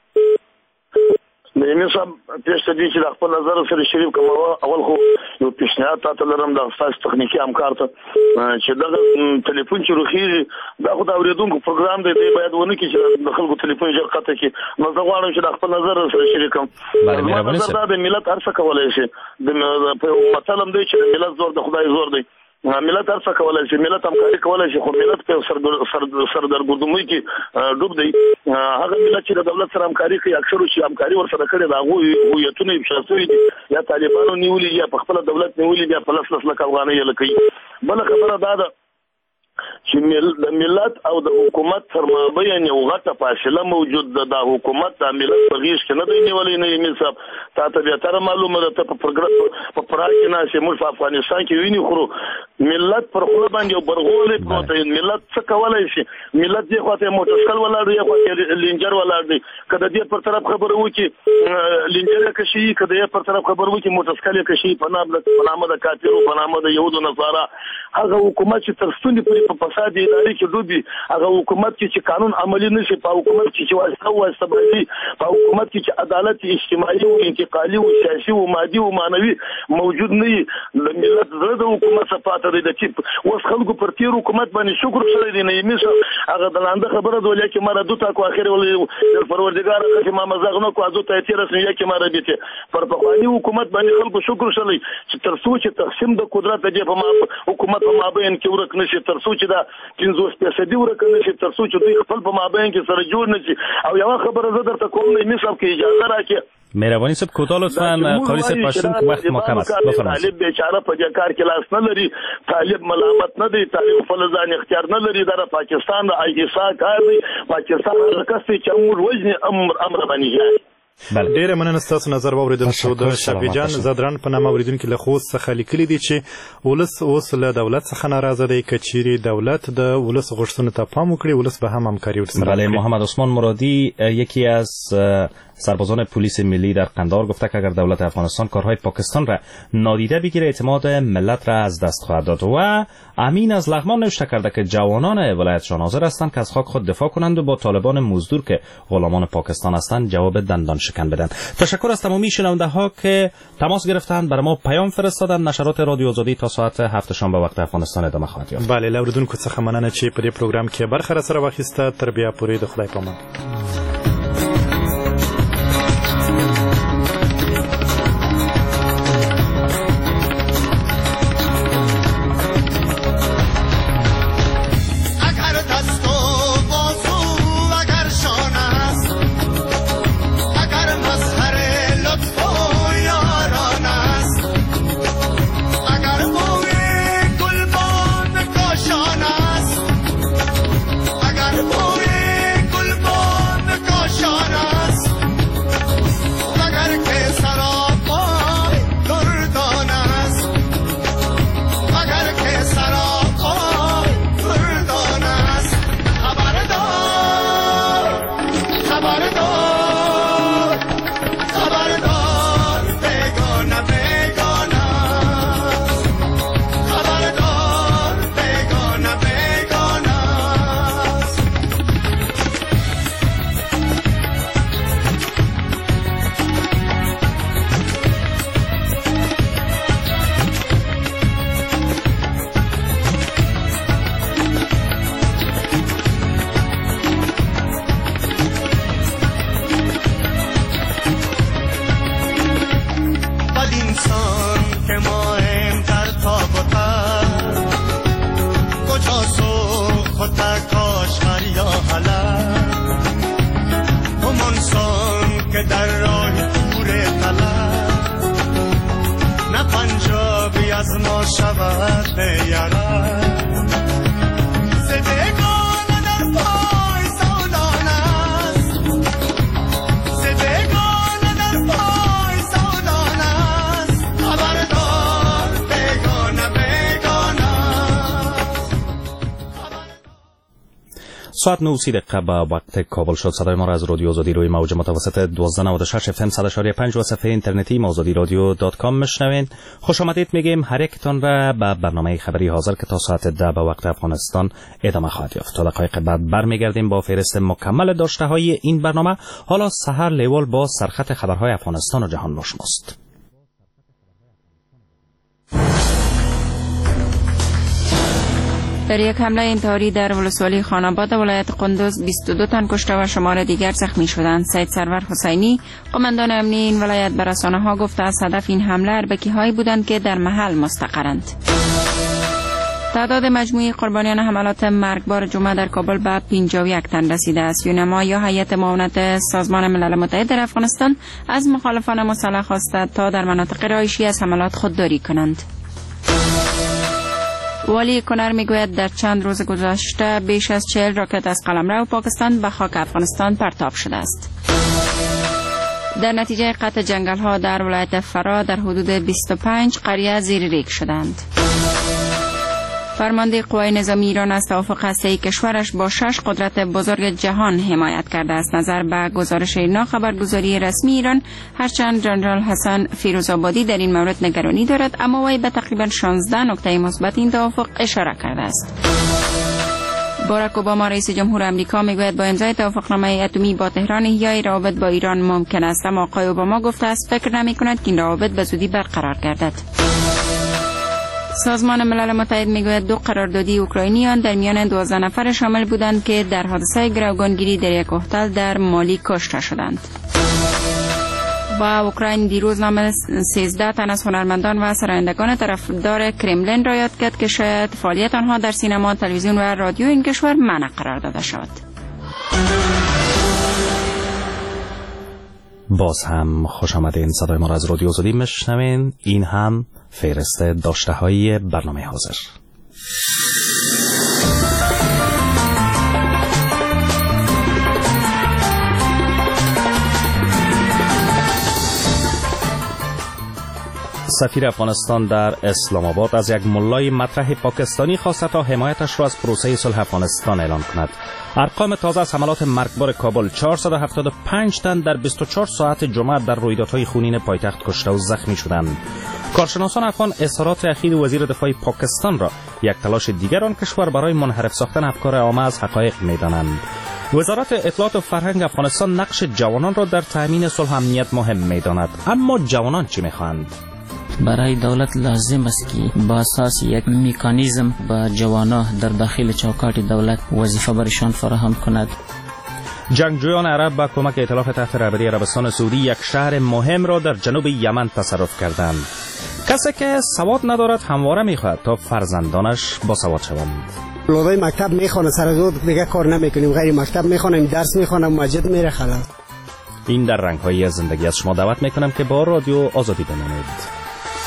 Speaker 7: نعیمی صاحب پیش ته دي چې د خپل نظر سره شریک کوم. اول خو یو پیشنهاد تاسو لرم د تاسو تخنیکی همکار ته چې دغه ټلیفون چې روخي دا خو د اوریدونکو پروګرام دی، باید ونه کې چې د خلکو ټلیفون یې قطع کی. نو زه غواړم چې د خپل نظر سره شریک کوم. دا د ملت هرڅه کولای شي. د مطلب دی چې ملت زور د خدای زور دی. ملت هرڅه کولای شي، ملت همکاري کولای شي، خو ملت په سردرګردومۍ کې ډوب دی. هغه ملت چې د دولت سره همکاري کوي اکثر شي همکاري ورسره کړي دا هویتونه افشا شوي دي، یا طالبانو نیولي یا په خپل دولت نیولي یا په لس لک افغانۍ لکې. بل خبره دا ده چې د ملت او د حکومت تر مابین یو غټه فاصله موجود ده. د حکومت د ملت په غیږ کې نه دی نیولې. نه یې صاحب تاسو بیا تر معلومه ده ته په پراګ کې نه چې موږ په افغانستان کې ویني خورو ملت پر خپل باندې یو برغولې پروت دی. ملت څه کولای شي؟ ملت دی خواته موټرسایکل ولاړ دی، خواته لینجر ولاړ دی. کله دې پر طرف خبره وکي لینجر کشي، کله دې پر طرف خبره وکي موټرسایکل کشي په نامه د کافرو، په نامه د يهودو نصارا. هغه حکومت چې تر ستوني پورې په فساد اداري کې ډوبي، هغه حکومت چې قانون عملي نشي، په حکومت چې واسطه باندې، په حکومت کې چې عدالت اجتماعي او انتقالي او سیاسي او مادي او معنوي موجود نه وي. د ملت زړه د حکومت صفات لري. د چې اوس خلکو پر تیر حکومت باندې شکر سره دی. نه یې هغه د لاندې خبره دوله کې مره دوته کو اخر ولې پروردګار چې ما مزغنه کو ازو ته تیر رسمي کې مره بیته پر پخوانی حکومت باندې خلکو شکر سره چې تر څو چې تقسیم د قدرت د په حکومت په مابین کې ورک نشي، تر څو چې دا 50% ورک نشي، تر څو چې دوی خپل په مابین کې سره جوړ نشي. او یو خبره زه درته کوم، نه صاحب کې اجازه راکړئ
Speaker 2: مهربانی صاحب کوتاه لطفاً قاری صاحب پاشتون که وقت ما کم است. بفرمایید.
Speaker 11: طالب بیچاره په دې کار کې لاس نه لري، طالب ملامت نه دی، طالب خپل ځان اختیار نه لري، دا پاکستان د ایسا کار دی، پاکستان هرکسي چې امور وجني امر باندې.
Speaker 1: بله ډیره مننه ستاسو نظر واوریدل شو. د شفیع جان زدران په نامه اوریدونکو له خوست څخه لیکلي دي چې ولس اوس له دولت څخه ناراضه دی، کچيري دولت د ولس غوښتنو ته پام وکړي ولس به هم همکاري ورسره وکړي.
Speaker 2: بله محمد عثمان مرادی یکی از سربازان پلیس ملی در قندهار گفته که اگر دولت افغانستان کارهای پاکستان را نادیده بگیره اعتماد ملت را از دست خواهد داد. و امین از لغمان نوشته کرده که جوانان ولایتشان حاضر هستند که از خاک خود دفاع کنند و با طالبان مزدور که غلامان پاکستان هستند جواب دندان شکن بدن. تشکر از تمامی شنونده ها که تماس گرفتند، برای ما پیام فرستادند. نشرات رادیو آزادی تا ساعت 7 شام به وقت افغانستان ادامه خواهد یافت.
Speaker 1: بله اوریدونکو څخه مننه چې په دې پروګرام کې برخه سره واخیسته. تر بیا پورې د خدای پامان.
Speaker 2: ساعت 9 دقیقه به وقت کابل شد. صدای ما را از رادیو آزادی روی موج متوسط 1296 FM 100.5 و صفحه اینترنتی azadiradio.com میشنوین. خوش آمدید میگیم هر یکتان را به برنامه خبری حاضر که تا ساعت 10 به وقت افغانستان ادامه خواهد یافت. تا دقایق بعد برمیگردیم با فهرست مکمل داشته های این برنامه. حالا سحر لیوال با سرخط خبرهای افغانستان و جهان با شماست.
Speaker 12: در یک حمله انتحاری در ولسوالی خاناباد ولایت قندوز 22 تن کشته و شمار دیگر زخمی شدند. سید سرور حسینی قماندان امنی این ولایت به رسانه‌ها گفته از هدف این حمله اربکی‌هایی بودند که در محل مستقرند. تعداد مجموعی قربانیان حملات مرگبار جمعه در کابل به 51 تن رسیده است. یونما یا هیئت معاونت سازمان ملل متحد در افغانستان از مخالفان مسلح خواسته تا در مناطق رهایشی از حملات خودداری کنند. والی کنر میگوید در چند روز گذشته بیش از 40 راکت از قلمرو پاکستان به خاک افغانستان پرتاب شده است. در نتیجه قطع جنگل ها در ولایت فرا در حدود 25 قریه زیر ریگ شدند. فرمانده قوای نظامی ایران از توافق هسته‌ای کشورش با 6 قدرت بزرگ جهان حمایت کرده است. نظر به گزارش ایرنا خبرگزاری رسمی ایران هرچند جنرال حسن فیروزآبادی در این مورد نگرانی دارد، اما وی به تقریبا 16 نکته مثبت این توافق اشاره کرده است. باراک اوباما رئیس جمهور آمریکا میگوید با امضای توافقنامه اتمی با تهران احیای روابط با ایران ممکن است، اما آقای اوباما گفته است فکر نمی‌کند که این روابط به زودی برقرار گردد. سازمان ملل متحد میگوید 2 قراردادی اوکراینیان در میان 12 نفر شامل بودند که در حادثه گروگانگیری در یک هتل در مالی کشته شدند. و اوکراین دیروز نام 13 تن از هنرمندان و سرایندگان طرفدار کرملین را یاد کرد که شاید فعالیت آنها در سینما، تلویزیون و رادیو این کشور منع قرار داده شود.
Speaker 2: باز هم خوش آمدین. صدای ما را از رادیو آزادی میشنوین. این هم فهرست داشته های برنامه حاضر. سفیر افغانستان در اسلام آباد از یک ملای مطرح پاکستانی خواسته تا حمایتش را از پروسه صلح افغانستان اعلان کند. ارقام تازه از حملات مرگبار کابل: 475 تن در 24 ساعت جمعه در رویدادهای خونین پایتخت کشته و زخمی شدند. کارشناسان افغان اظهارات اخیر وزیر دفاع پاکستان را یک تلاش دیگر آن کشور برای منحرف ساختن افکار عامه از حقایق می‌دانند. وزارت اطلاعات و فرهنگ افغانستان نقش جوانان را در تأمین صلح و امنیت مهم می‌داند. اما جوانان چی می‌خواهند؟
Speaker 13: برای دولت لازم است که با اساس یک مکانیزم با جوانان در داخل چوکاٹ دولت وظیفه برشان فراهم کند.
Speaker 2: جنگجویان عرب با کمک ائتلاف تحت رهبری عربستان سعودی یک شهر مهم را در جنوب یمن تصرف کردند. کسی که سواد ندارد همواره میخواهد تا فرزندانش با سواد شوند.
Speaker 14: لودای مکتب میخوانه، سر زود دیگه کار نمیکنیم، غیر مکتب میخوانیم، درس میخوانم، مسجد میره خلاص.
Speaker 2: این در رنگ‌های زندگی از شما دعوت میکنم که با رادیو آزادی بمانید.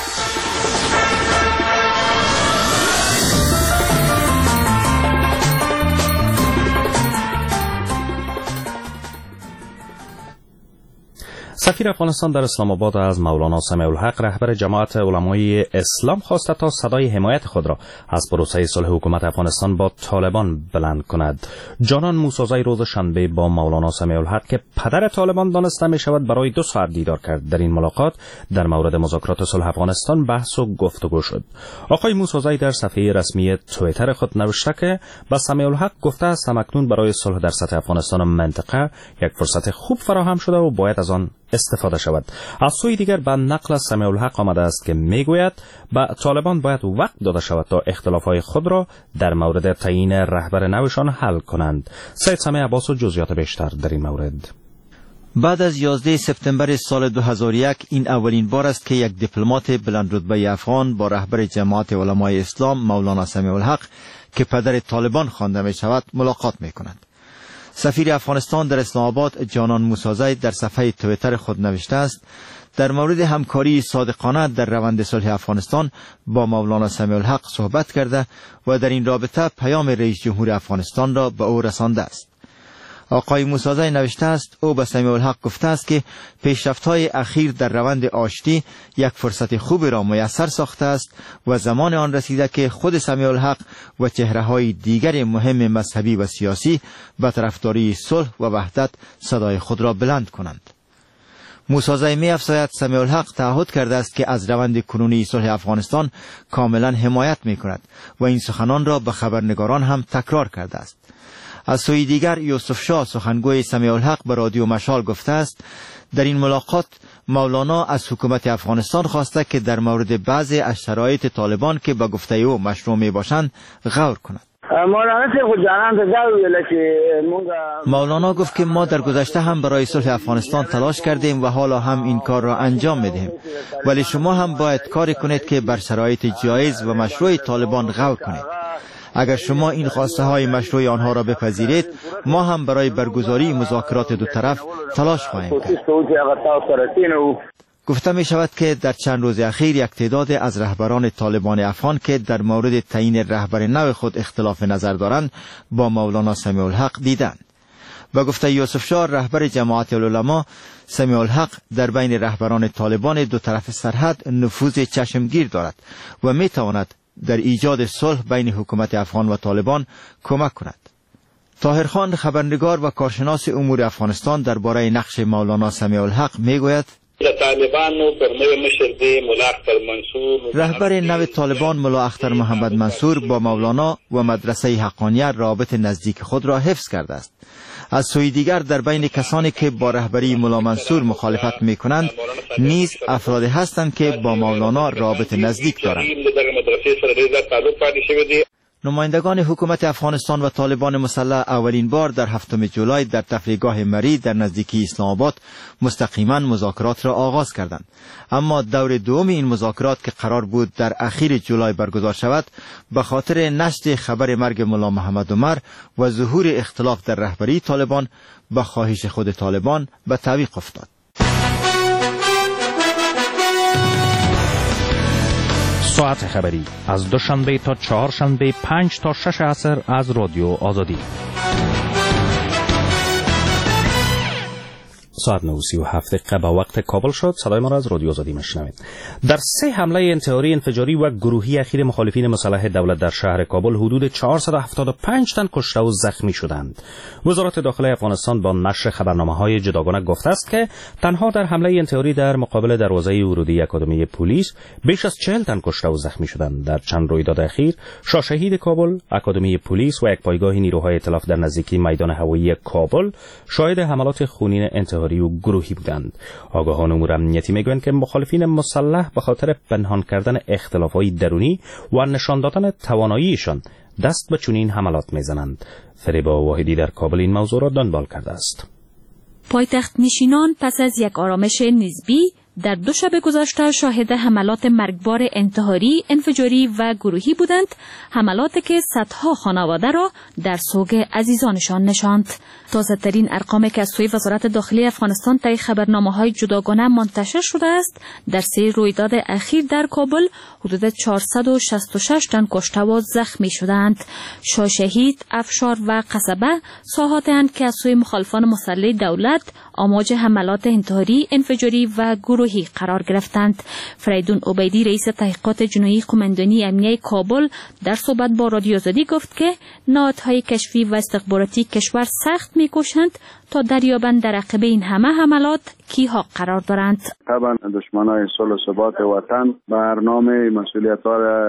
Speaker 2: سفیر افغانستان در اسلام آباد از مولانا سمیع الحق رهبر جماعت علمای اسلام خواسته تا صدای حمایت خود را از پروسه صلح حکومت افغانستان با طالبان بلند کند. جانان موسوزی روز شنبه با مولانا سمیع الحق که پدر طالبان دانسته می شود برای 2 ساعت دیدار کرد. در این ملاقات در مورد مذاکرات صلح افغانستان بحث و گفتگو شد. آقای موسوزی در صفحه رسمی توییتر خود نوشته که با سمیع الحق گفته است همکنون برای صلح در سطح افغانستان و منطقه یک فرصت خوب فراهم شده و باید از آن استفاده شود. از سوی دیگر به نقل از سمیع الحق آمده است که میگوید به طالبان باید وقت داده شود تا اختلافات خود را در مورد تعیین رهبر نوشان حل کنند. سید سمیع عباس و جزئیات بیشتر در این مورد.
Speaker 15: بعد از 11 سپتامبر سال 2001 این اولین بار است که یک دیپلمات بلند رتبه افغان با رهبر جماعت علمای اسلام مولانا سمیع الحق که پدر طالبان خوانده می شود ملاقات می کند. سفیر افغانستان در اسلام آباد جانان موسوزی در صفحه توییتر خود نوشته است در مورد همکاری صادقانه در روند صلح افغانستان با مولانا سمیع الحق صحبت کرده و در این رابطه پیام رئیس جمهور افغانستان را به او رسانده است. آقای موسوزی نوشته است او به سمیع الحق گفته است که پیشرفت‌های اخیر در روند آشتی یک فرصت خوب را میسر ساخته است و زمان آن رسیده که خود سمیع الحق و چهره‌های دیگر مهم مذهبی و سیاسی به طرفداری صلح و وحدت صدای خود را بلند کنند. موسوزی می‌افزاید سمیع الحق تعهد کرده است که از روند کنونی صلح افغانستان کاملا حمایت می‌کند و این سخنان را به خبرنگاران هم تکرار کرده است. از سوی دیگر یوسف شاه سخنگوی سمیع الحق به رادیو مشال گفته است در این ملاقات مولانا از حکومت افغانستان خواسته که در مورد بعضی از شرایط طالبان که به گفته او مشروع می باشند غور کند. مولانا گفت که ما در گذشته هم برای صلح افغانستان تلاش کردیم و حالا هم این کار را انجام میدهیم، ولی شما هم باید کاری کنید که بر شرایط جایز و مشروع طالبان غور کنید. اگر شما این خواسته های مشروع آنها را بپذیرید ما هم برای برگزاری مذاکرات دو طرف تلاش خواهیم کرد. گفته می شود که در چند روز اخیر یک تعداد از رهبران طالبان افغان که در مورد تعیین رهبر نو خود اختلاف نظر دارند با مولانا سمیع الحق دیدند. و گفته یوسف شاه رهبر جماعت العلماء سمیع الحق در بین رهبران طالبان دو طرف سرحد نفوذ چشمگیر دارد و می تواند در ایجاد صلح بین حکومت افغان و طالبان کمک کند. طاهر خان خبرنگار و کارشناس امور افغانستان درباره نقش مولانا سمیع الحق میگوید رهبر نو طالبان ملا اختر محمد منصور با مولانا و مدرسه حقانیه رابط نزدیک خود را حفظ کرده است. از سوی دیگر در بین کسانی که با رهبری ملا منصور مخالفت می کنند نیز افرادی هستند که با مولانا رابط نزدیک دارند. نمایندگان حکومت افغانستان و طالبان مسلح اولین بار در 7 جولای در تفریحگاه مری در نزدیکی اسلام آباد مستقیما مذاکرات را آغاز کردند، اما دور دوم این مذاکرات که قرار بود در اخیر جولای برگزار شود به خاطر نشر خبر مرگ ملا محمد عمر و ظهور اختلاف در رهبری طالبان به خواهش خود طالبان به تعویق افتاد.
Speaker 2: ساعت خبری از دوشنبه تا چهارشنبه 5 تا 6 عصر از رادیو آزادی. ساعت 9:37 به وقت کابل شد. صدای ما را از رادیو آزادی میشنوید. در 3 حمله انتحاری انفجاری و گروهی اخیر مخالفین مسلح دولت در شهر کابل حدود 475 تن کشته و زخمی شدند. وزارت داخلی افغانستان با نشر خبرنامه‌های جداگانه گفته است که تنها در حمله انتحاری در مقابل دروازه ورودی اکادمی پلیس بیش از 40 تن کشته و زخمی شدند. در چند رویداد اخیر شاه شهید کابل، اکادمی پلیس و یک پایگاه نیروهای ائتلاف در نزدیکی میدان هوایی کابل شاهد حملات خونین انتحاری و گروهی بودند. آگاهان امور امنیتی میگویند که مخالفین مسلح به خاطر پنهان کردن اختلافات درونی و نشان دادن تواناییشان دست به چنین حملات میزنند. فریبا واحدی در کابل این موضوع را دنبال کرده است.
Speaker 16: پایتخت نشینان پس از یک آرامش نسبی در 2 شب گذشته شاهد حملات مرگبار انتحاری، انفجاری و گروهی بودند، حملاتی که صدها خانواده را در سوگ عزیزانشان نشاند. تازه ترین ارقامی که از سوی وزارت داخلی افغانستان طی خبرنامه‌های جداگانه منتشر شده است، در 3 رویداد اخیر در کابل حدود 466 تن کشته و زخمی شدند. شاه شهید، افشار و قصبه ساحاتند که از سوی مخالفان مسلح دولت آماج حملات انتحاری، انفجاری و گروهی قرار گرفتند. فریدون عبیدی رئیس تحقیقات جنایی قماندانی امنیه کابل در صحبت با رادیو آزادی گفت که نهادهای کشفی و استخباراتی کشور سخت می‌کوشند تا دریابند در عقب این همه حملات کیها قرار دارند.
Speaker 7: طبعا دشمنان صلح و ثبات وطن برنامه مسئولیت‌ها را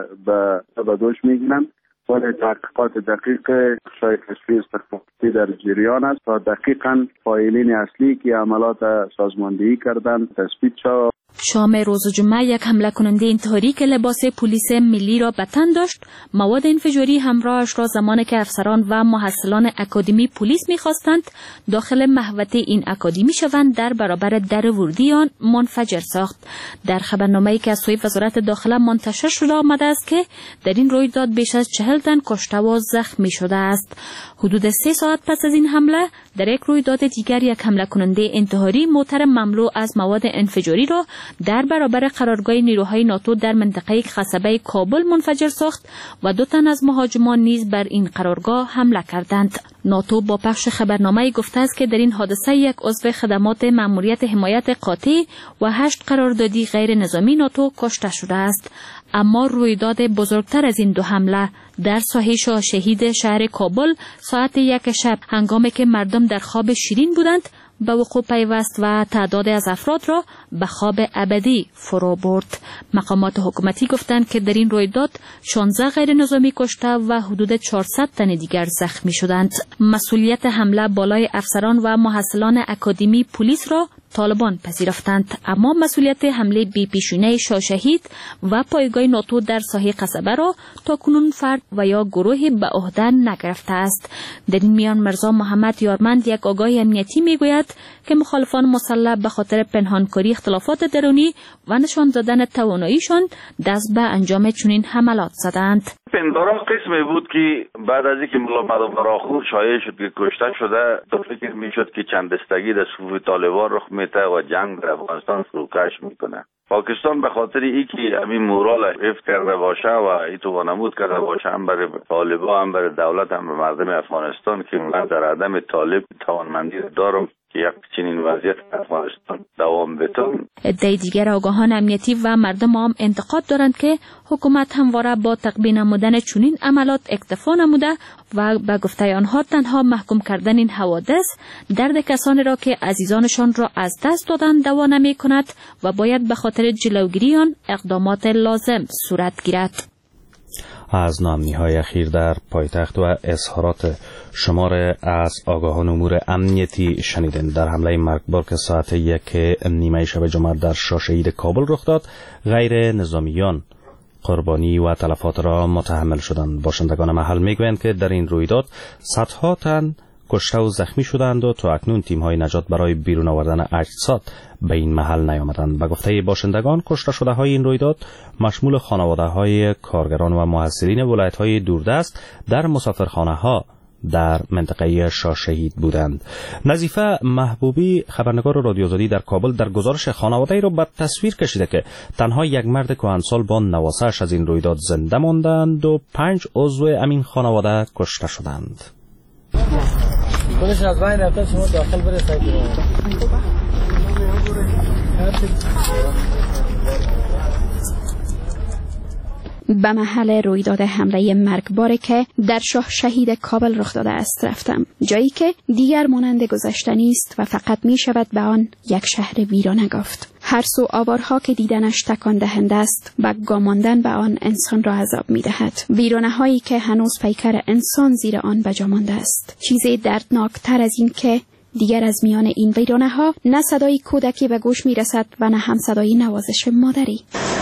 Speaker 7: به دوش می‌گیرند. ولی تحقیقات دقیق شای کشفی استخباراتی در جریان است تا دقیقاً فاعلین اصلی که عملات سازماندهی کردند تثبیت شود.
Speaker 16: شام روز جمعه یک حمله کننده انتحاری که لباس پلیس ملی را به تن داشت، مواد انفجاری همراهش را زمانی که افسران و محصلان اکادمی پلیس می‌خواستند داخل محوطه این اکادمی شوند در برابر در ورودی آن منفجر ساخت. در خبرنامه‌ای که از سوی وزارت داخله منتشر شده آمده است که در این رویداد بیش از 40 تن کشته و زخمی شده است. حدود 3 ساعت پس از این حمله در یک رویداد دیگر یک حمله کننده انتحاری موتر مملو از مواد انفجاری را در برابر قرارگاه نیروهای ناتو در منطقه قصبه کابل منفجر ساخت و 2 تن از مهاجمان نیز بر این قرارگاه حمله کردند. ناتو با پخش خبرنامه گفته است که در این حادثه یک عضو خدمات مأموریت حمایت قاطع و 8 قراردادی غیر نظامی ناتو کشته شده است. اما رویداد بزرگتر از این 2 حمله در ساحه شاه شهید شهر کابل ساعت 1 شب هنگامی که مردم در خواب شیرین بودند به وقوع پیوست و تعداد از افراد را به خواب ابدی فرو برد. مقامات حکومتی گفتند که در این رویداد 16 غیر نظامی کشته و حدود 400 تن دیگر زخمی شدند. مسئولیت حمله بالای افسران و محصلان اکادمی پلیس را طالبان پذیرفتند، اما مسئولیت حمله بی پیشینه شاه شهید و پایگاه ناتو در ساحه قصبه را تاکنون فرد و یا گروهی به عهده نگرفته است. در این میان مرزا محمد یارمند یک آگاهی امنیتی میگوید که مخالفان مسلح به خاطر پنهانکاری اختلافات درونی و نشان دادن تواناییشان دست به انجام چنین حملات زدند.
Speaker 11: پندارا قسمی بود که بعد از اینکه ملا مدافراخور شایع شد که کشته شده تو فکر میشد که چند دستگی در صفوف طالبان رخ میده و جنگ در افغانستان فروکش میکنه. پاکستان به خاطر اینکه همین مورال حفظ کرده باشه و ایتو وانمود کرده باشه هم برای طالبان هم برای دولت هم برای مردم افغانستان که من در عدم طالب توانمندی دارم که یک چنین وضعیت افغانستان دوام بتون.
Speaker 16: عده دیگر آگاهان امنیتی و مردم عام انتقاد دارند که حکومت همواره با تقبیح نمودن چنین عملات اکتفا نموده و به گفته آنها تنها محکوم کردن این حوادث درد کسانی را که عزیزانشان را از دست دادند دوا نمی کند و باید به خاطر جلوگیری آن اقدامات لازم صورت گیرد.
Speaker 2: از ناامنی‌های اخیر در پایتخت و اظهارات شمار از آگاهان امور امنیتی شنیدند. در حمله مرگبار که ساعت 1:30 شب جمعه در شاه شهید کابل رخ داد، غیر نظامیان قربانی و تلفات را متحمل شدند. باشندگان محل میگویند که در این رویداد صدها تن کشته و زخمی شدند و تا اکنون تیم‌های نجات برای بیرون آوردن اجساد به این محل نیامدند. به گفته باشندگان کشته شده های این رویداد مشمول خانواده های کارگران و محصلین ولایت های دوردست در مسافرخانه ها در منطقه شاه شهید بودند. نظیفه محبوبی خبرنگار رادیوآزادی در کابل در گزارش خانواده‌ای را به تصویر کشیده که تنها یک مرد کهنسال با نواسه‌اش از این رویداد زنده ماندند و 5 عضو امین خانواده کشته شدند.
Speaker 17: پلیس از بین رفته، شما داخل برسید.
Speaker 18: به محل رویداد حمله مرگباری که در شاه شهید کابل رخ داده است رفتم، جایی که دیگر مانند گذشته نیست و فقط می شود به آن یک شهر ویرانه گفت. هر سو آوارها که دیدنش تکان دهنده است و گاماندن به آن انسان را عذاب می دهد. ویرانه هایی که هنوز پیکر انسان زیر آن بجا مانده است. چیزی دردناکتر از این که دیگر از میان این ویرانه ها نه صدای کودکی به گوش می رسد و نه هم صدای نوازش مادری.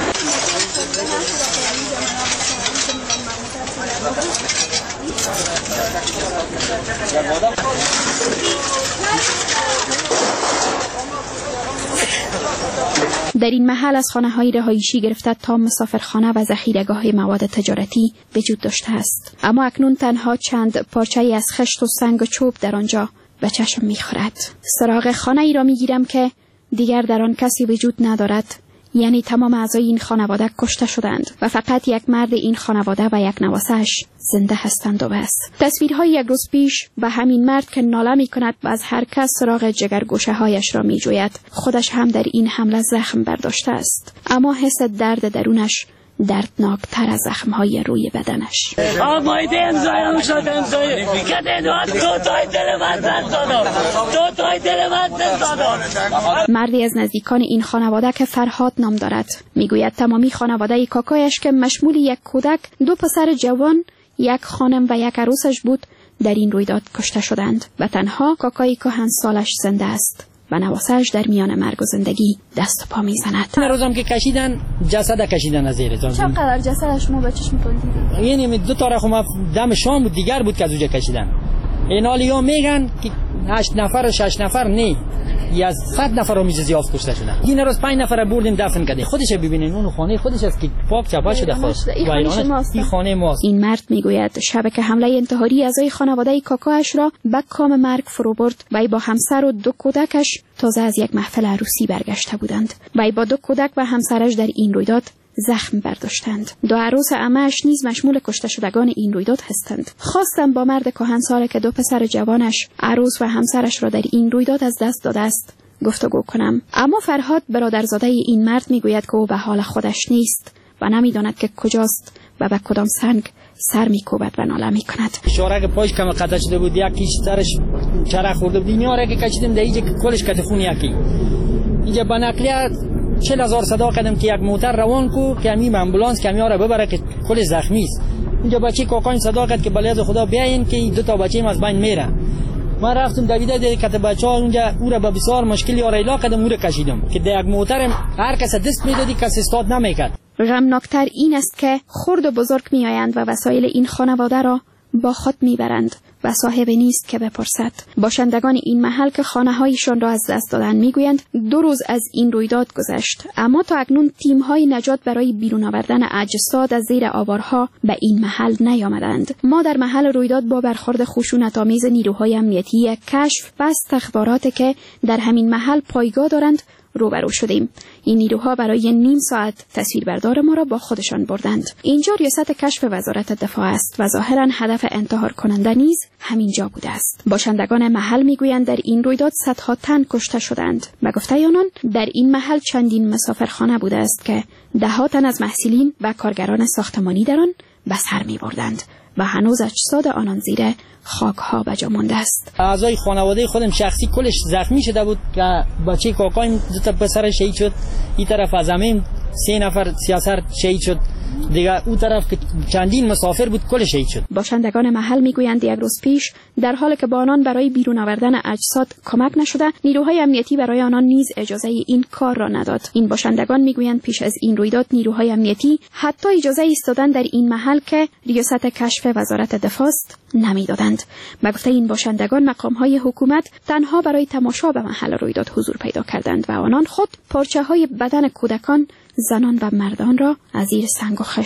Speaker 18: در این محل از خانه‌های رهایشی گرفته تا مسافرخانه و ذخیره‌گاه مواد تجارتی وجود داشته است، اما اکنون تنها چند پارچه‌ای از خشت و سنگ و چوب در آنجا به چشم می‌خورد. سراغ خانه‌ای را می‌گیرم که دیگر در آن کسی وجود ندارد، یعنی تمام اعضای این خانواده کشته شدند و فقط یک مرد این خانواده و یک نواسه‌اش زنده هستند و بس. تصویرهای یک روز پیش و همین مرد که ناله می‌کند و از هر کس سراغ جگرگوشه‌هایش را می‌جوید، خودش هم در این حمله زخم برداشته است، اما حس درد درونش دردناکتر از زخم‌های روی بدنش.
Speaker 17: آمایده امضایم شد، امضای کده دو تای دل من زندادم، دو تای دل من زندادم.
Speaker 18: مردی از نزدیکان این خانواده که فرهاد نام دارد میگوید تمامی خانواده کاکایش که مشمول یک کودک، 2 پسر جوان، یک خانم و یک عروسش بود در این رویداد کشته شدند و تنها کاکای کهنسالش زنده است و نواسه‌اش در میان مرگ و زندگی دست و پا میزند.
Speaker 17: این روزم که کشیدن جسد کشیدن از زیر.
Speaker 18: چقدر جسدش ما به چشمتون دیدید؟
Speaker 17: یعنی 2 تا رقم دم شام بود، دیگر بود که از اونجا کشیدن. این حالی‌ها میگن که 8 نفر و 6 نفر نه، یا 100 نفر رو میجزی آف کشته شدن. این روز 5 نفر بردیم دفن کردیم. خودش ببینین اون خانه خودش است که پاک چپا شده خواست. این خانه ماست.
Speaker 18: این مرد میگوید شب که حمله انتحاری اعضای خانواده کاکایش را به کام مرگ فرو برد، وی با همسر و 2 کودکش تازه از یک محفل عروسی برگشته بودند. وی با 2 کودک و همسرش در این رویداد زخم برداشتند. 2 عروس عمه‌اش نیز مشمول کشته شدگان این رویداد هستند. خواستم با مرد کهنسال که 2 پسر جوانش، عروس و همسرش را در این رویداد از دست داده است گفتگو کنم، اما فرهاد برادرزاده این مرد میگوید که او به حال خودش نیست و نمیداند که کجاست و به کدام سنگ سر میکوبد و ناله میکند.
Speaker 17: شارک پاش کم قطع شده بود، یکیش سرش چرخ خورده بود. این آره که کشیدم در اینجا که کلش کتفون یکی اینجا به نقلیه 40,000 صدا کردم که یک موتر روان کو که همین امبولانس که همیاره ببره که کلش زخمی است. اینجا بچه کاکاین صدا کرد که بلیاز خدا بیاین که 2 تا بچه‌م از بین میره. من رفتم دویده دیدم که بچه‌ها اونجا او را به بسیار مشکلی آریلا کردم، او را کشیدم که در یک موتر هر کس دست میدادی کسی استاد نمیکرد.
Speaker 18: غمناکتر این است که خرد و بزرگ میآیند و وسایل این خانواده را با خود میبرند و صاحب نیست که بپرسد. باشندگان این محل که خانه‌هایشان را از دست دادند میگویند 2 روز از این رویداد گذشت، اما تا اکنون تیم‌های نجات برای بیرون آوردن اجساد از زیر آوارها به این محل نیامدند. ما در محل رویداد با برخورد خشونت‌آمیز نیروهای امنیتی کشف و استخبارات که در همین محل پایگاه دارند روبرو شدیم. این نیروها برای نیم ساعت تصویربردار ما را با خودشان بردند. اینجا ریاست کشف وزارت دفاع است و ظاهرا هدف انتحار کننده نیز همینجا بوده است. باشندگان محل میگویند در این رویداد صدها تن کشته شدند. به گفته آنان در این محل چندین مسافرخانه بوده است که 10 تن از محصلین و کارگران ساختمانی در آن به سر میبردند و هنوز اجساد آنان زیر خاک‌ها بجا مانده است.
Speaker 17: اعضای خانواده خودم شخصی کلش زخمی شده بود که بچه کاکایم 2 تا پسر شهید شد، این طرف از همین 3 نفر سیاسر شهید شد، دیگه اون طرف که چندین مسافر بود کل شهید شد.
Speaker 18: باشندگان محل میگویند 1 روز پیش در حالی که با آنان برای بیرون آوردن اجساد کمک نشده، نیروهای امنیتی برای آنان نیز اجازه این کار را نداد. این باشندگان میگویند پیش از این رویداد نیروهای امنیتی حتی اجازه ایستادن در این محل که ریاست کشف وزارت دفاع است نمیدادند. به گفته این باشندگان مقام‌های حکومت تنها برای تماشا به محل رویداد حضور پیدا کردند و آنان خود پارچه‌های بدن کودکان، زنان و مردان را از زیر سنگ و خشت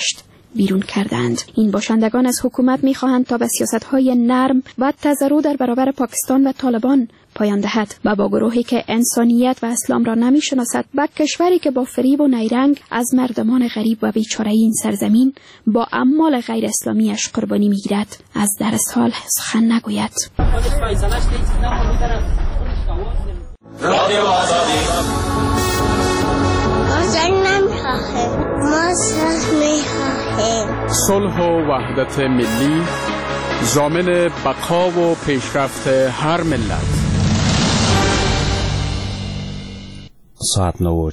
Speaker 18: بیرون کردند. این باشندگان از حکومت می‌خواهند تا به سیاست‌های نرم و تضرع در برابر پاکستان و طالبان پایان دهد و با گروهی که انسانیت و اسلام را نمی‌شناسد و کشوری که با فریب و نیرنگ از مردمان غریب و بیچاره این سرزمین با اعمال غیر اسلامیش قربانی می‌گیرد از در سال سخن نگوید.
Speaker 19: رادیو آزادی ما صلح و وحدت ملی ضامن بقا و پیشرفت هر ملت.
Speaker 2: ساعت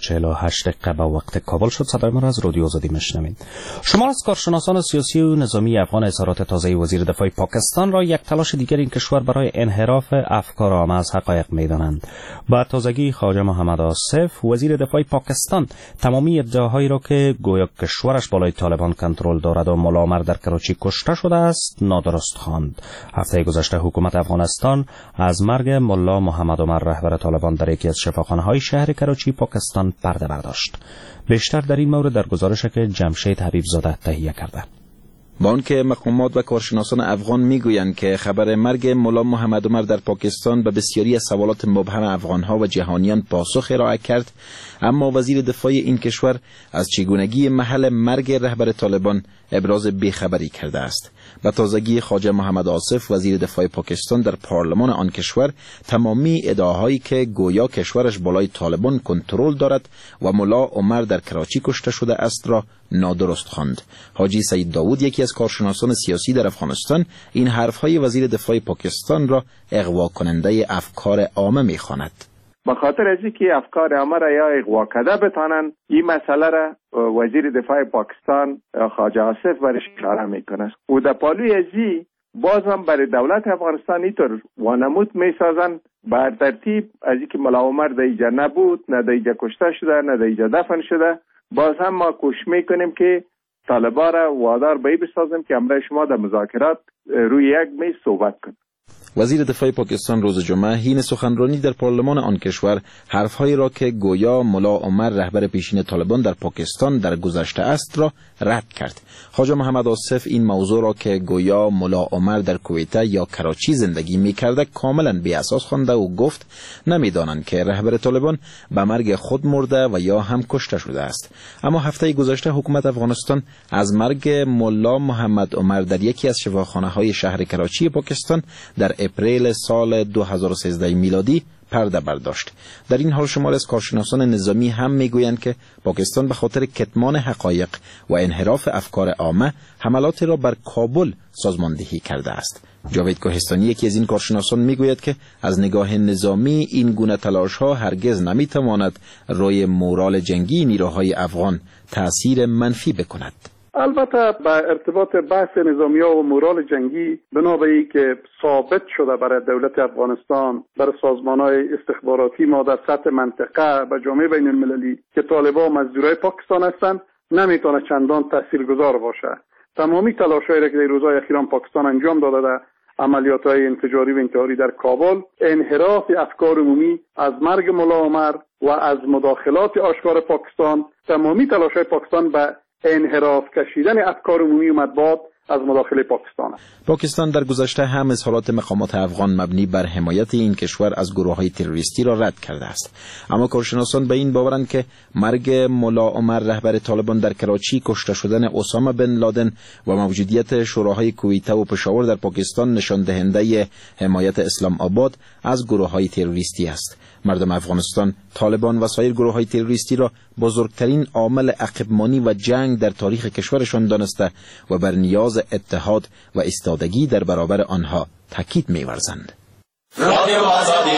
Speaker 2: 9:48 به وقت کابل شد. صدای ما را از رادیو آزادی میشنوید. شما از کارشناسان سیاسی و نظامی افغان اظهارات تازه وزیر دفاع پاکستان را یک تلاش دیگر این کشور برای انحراف افکار عامه از حقایق می‌دانند. با تازگی خواجه محمد آصف وزیر دفاع پاکستان تمامی ادعاهایی را که گویا کشورش بالای طالبان کنترل دارد و ملا عمر در کراچی کشته شده است نادرست خواند. هفته گذشته حکومت افغانستان از مرگ ملا محمد عمر رهبر طالبان در یکی از شفاخانه‌های شهر کراچی پاکستان پرده برداشت. بیشتر در این مورد در گزارشی که جمشید حبیبزاده تهیه کرده.
Speaker 20: با آنکه مقامات و کارشناسان افغان میگویند که خبر مرگ ملا محمد عمر در پاکستان به بسیاری از سوالات مبهم افغانها و جهانیان پاسخ ارائه کرد، اما وزیر دفاع این کشور از چگونگی محل مرگ رهبر طالبان ابراز بیخبری کرده است. به تازگی خواجه محمد آصف وزیر دفاع پاکستان در پارلمان آن کشور تمامی ادعاهایی که گویا کشورش بالای طالبان کنترل دارد و ملا عمر در کراچی کشته شده است را نادرست خواند. حاجی سید داوود یکی از کارشناسان سیاسی در افغانستان این حرفهای وزیر دفاع پاکستان را اغوا کننده افکار عامه می‌خواند.
Speaker 8: به خاطر از اینکه افکار عامه را یا اغوا کرده بتانن این مسئله را وزیر دفاع پاکستان خواجه آصف برش اشاره میکنه و در پالوی ازی باز هم برای دولت افغانستان اینطور وانمود میسازن بر ترتیب از اینکه ملا عمر در اینجا نبود، نه در اینجا کشته شده، نه در اینجا دفن شده. باز هم ما کوشش میکنیم که طالبان را وادار به این بسازیم که همراه شما در مذاکرات روی یک میز صحبت کنیم.
Speaker 20: وزیر دفاع پاکستان روز جمعه حین سخنرانی در پارلمان آن کشور حرفهایی را که گویا ملا عمر رهبر پیشین طالبان در پاکستان در گذشته است را رد کرد. خواجه محمد آصف این موضوع را که گویا ملا عمر در کویته یا کراچی زندگی می‌کرده کاملا بی اساس خوانده و گفت نمی‌دانند که رهبر طالبان به مرگ خود مرده و یا هم کشته شده است. اما هفته گذشته حکومت افغانستان از مرگ ملا محمد عمر در یکی از شفاخانه‌های شهر کراچی پاکستان در اپریل سال 2013 میلادی پرده برداشت. در این حال شمار از کارشناسان نظامی هم میگویند که پاکستان به خاطر کتمان حقایق و انحراف افکار عامه حملات را بر کابل سازماندهی کرده است. جاوید کوهستانی یکی از این کارشناسان میگوید که از نگاه نظامی این گونه تلاش‌ها هرگز نمیتواند روی مورال جنگی نیروهای افغان تأثیر منفی بکند.
Speaker 21: البته به ارتباط بحث نظامی‌ها و مورال جنگی بنابراین که ثابت شده برای دولت افغانستان برای سازمان‌های استخباراتی ما در سطح منطقه و جامعه بین المللی که طالبان مزدورای پاکستان هستند نمیتونه چندان تاثیرگذار باشه. تمامی تلاش‌هایی را که در روزهای اخیر پاکستان انجام داده در عملیات‌های انفجاری و انتحاری در کابل انحراف افکار عمومی از مرگ ملا عمر و از مداخلات آشکار پاکستان تمامی تلاش‌های پاکستان به انحراف کشیدن افکار عمومی و مطبوعات از مداخله پاکستان است.
Speaker 20: پاکستان در گذشته هم اظهارات مقامات افغان مبنی بر حمایت این کشور از گروه‌های تروریستی را رد کرده است. اما کارشناسان به این باورند که مرگ ملا عمر رهبر طالبان در کراچی، کشته شدن اسامه بن لادن و موجودیت شوراهای کویته و پشاور در پاکستان نشان دهنده حمایت اسلام آباد از گروه‌های تروریستی است. مردم افغانستان طالبان و سایر گروه‌های تروریستی را بزرگترین عامل عقب‌مانی و جنگ در تاریخ کشورشان دانسته و بر نیاز اتحاد و ایستادگی در برابر آنها تاکید می‌ورزند.
Speaker 19: رادیو آزادی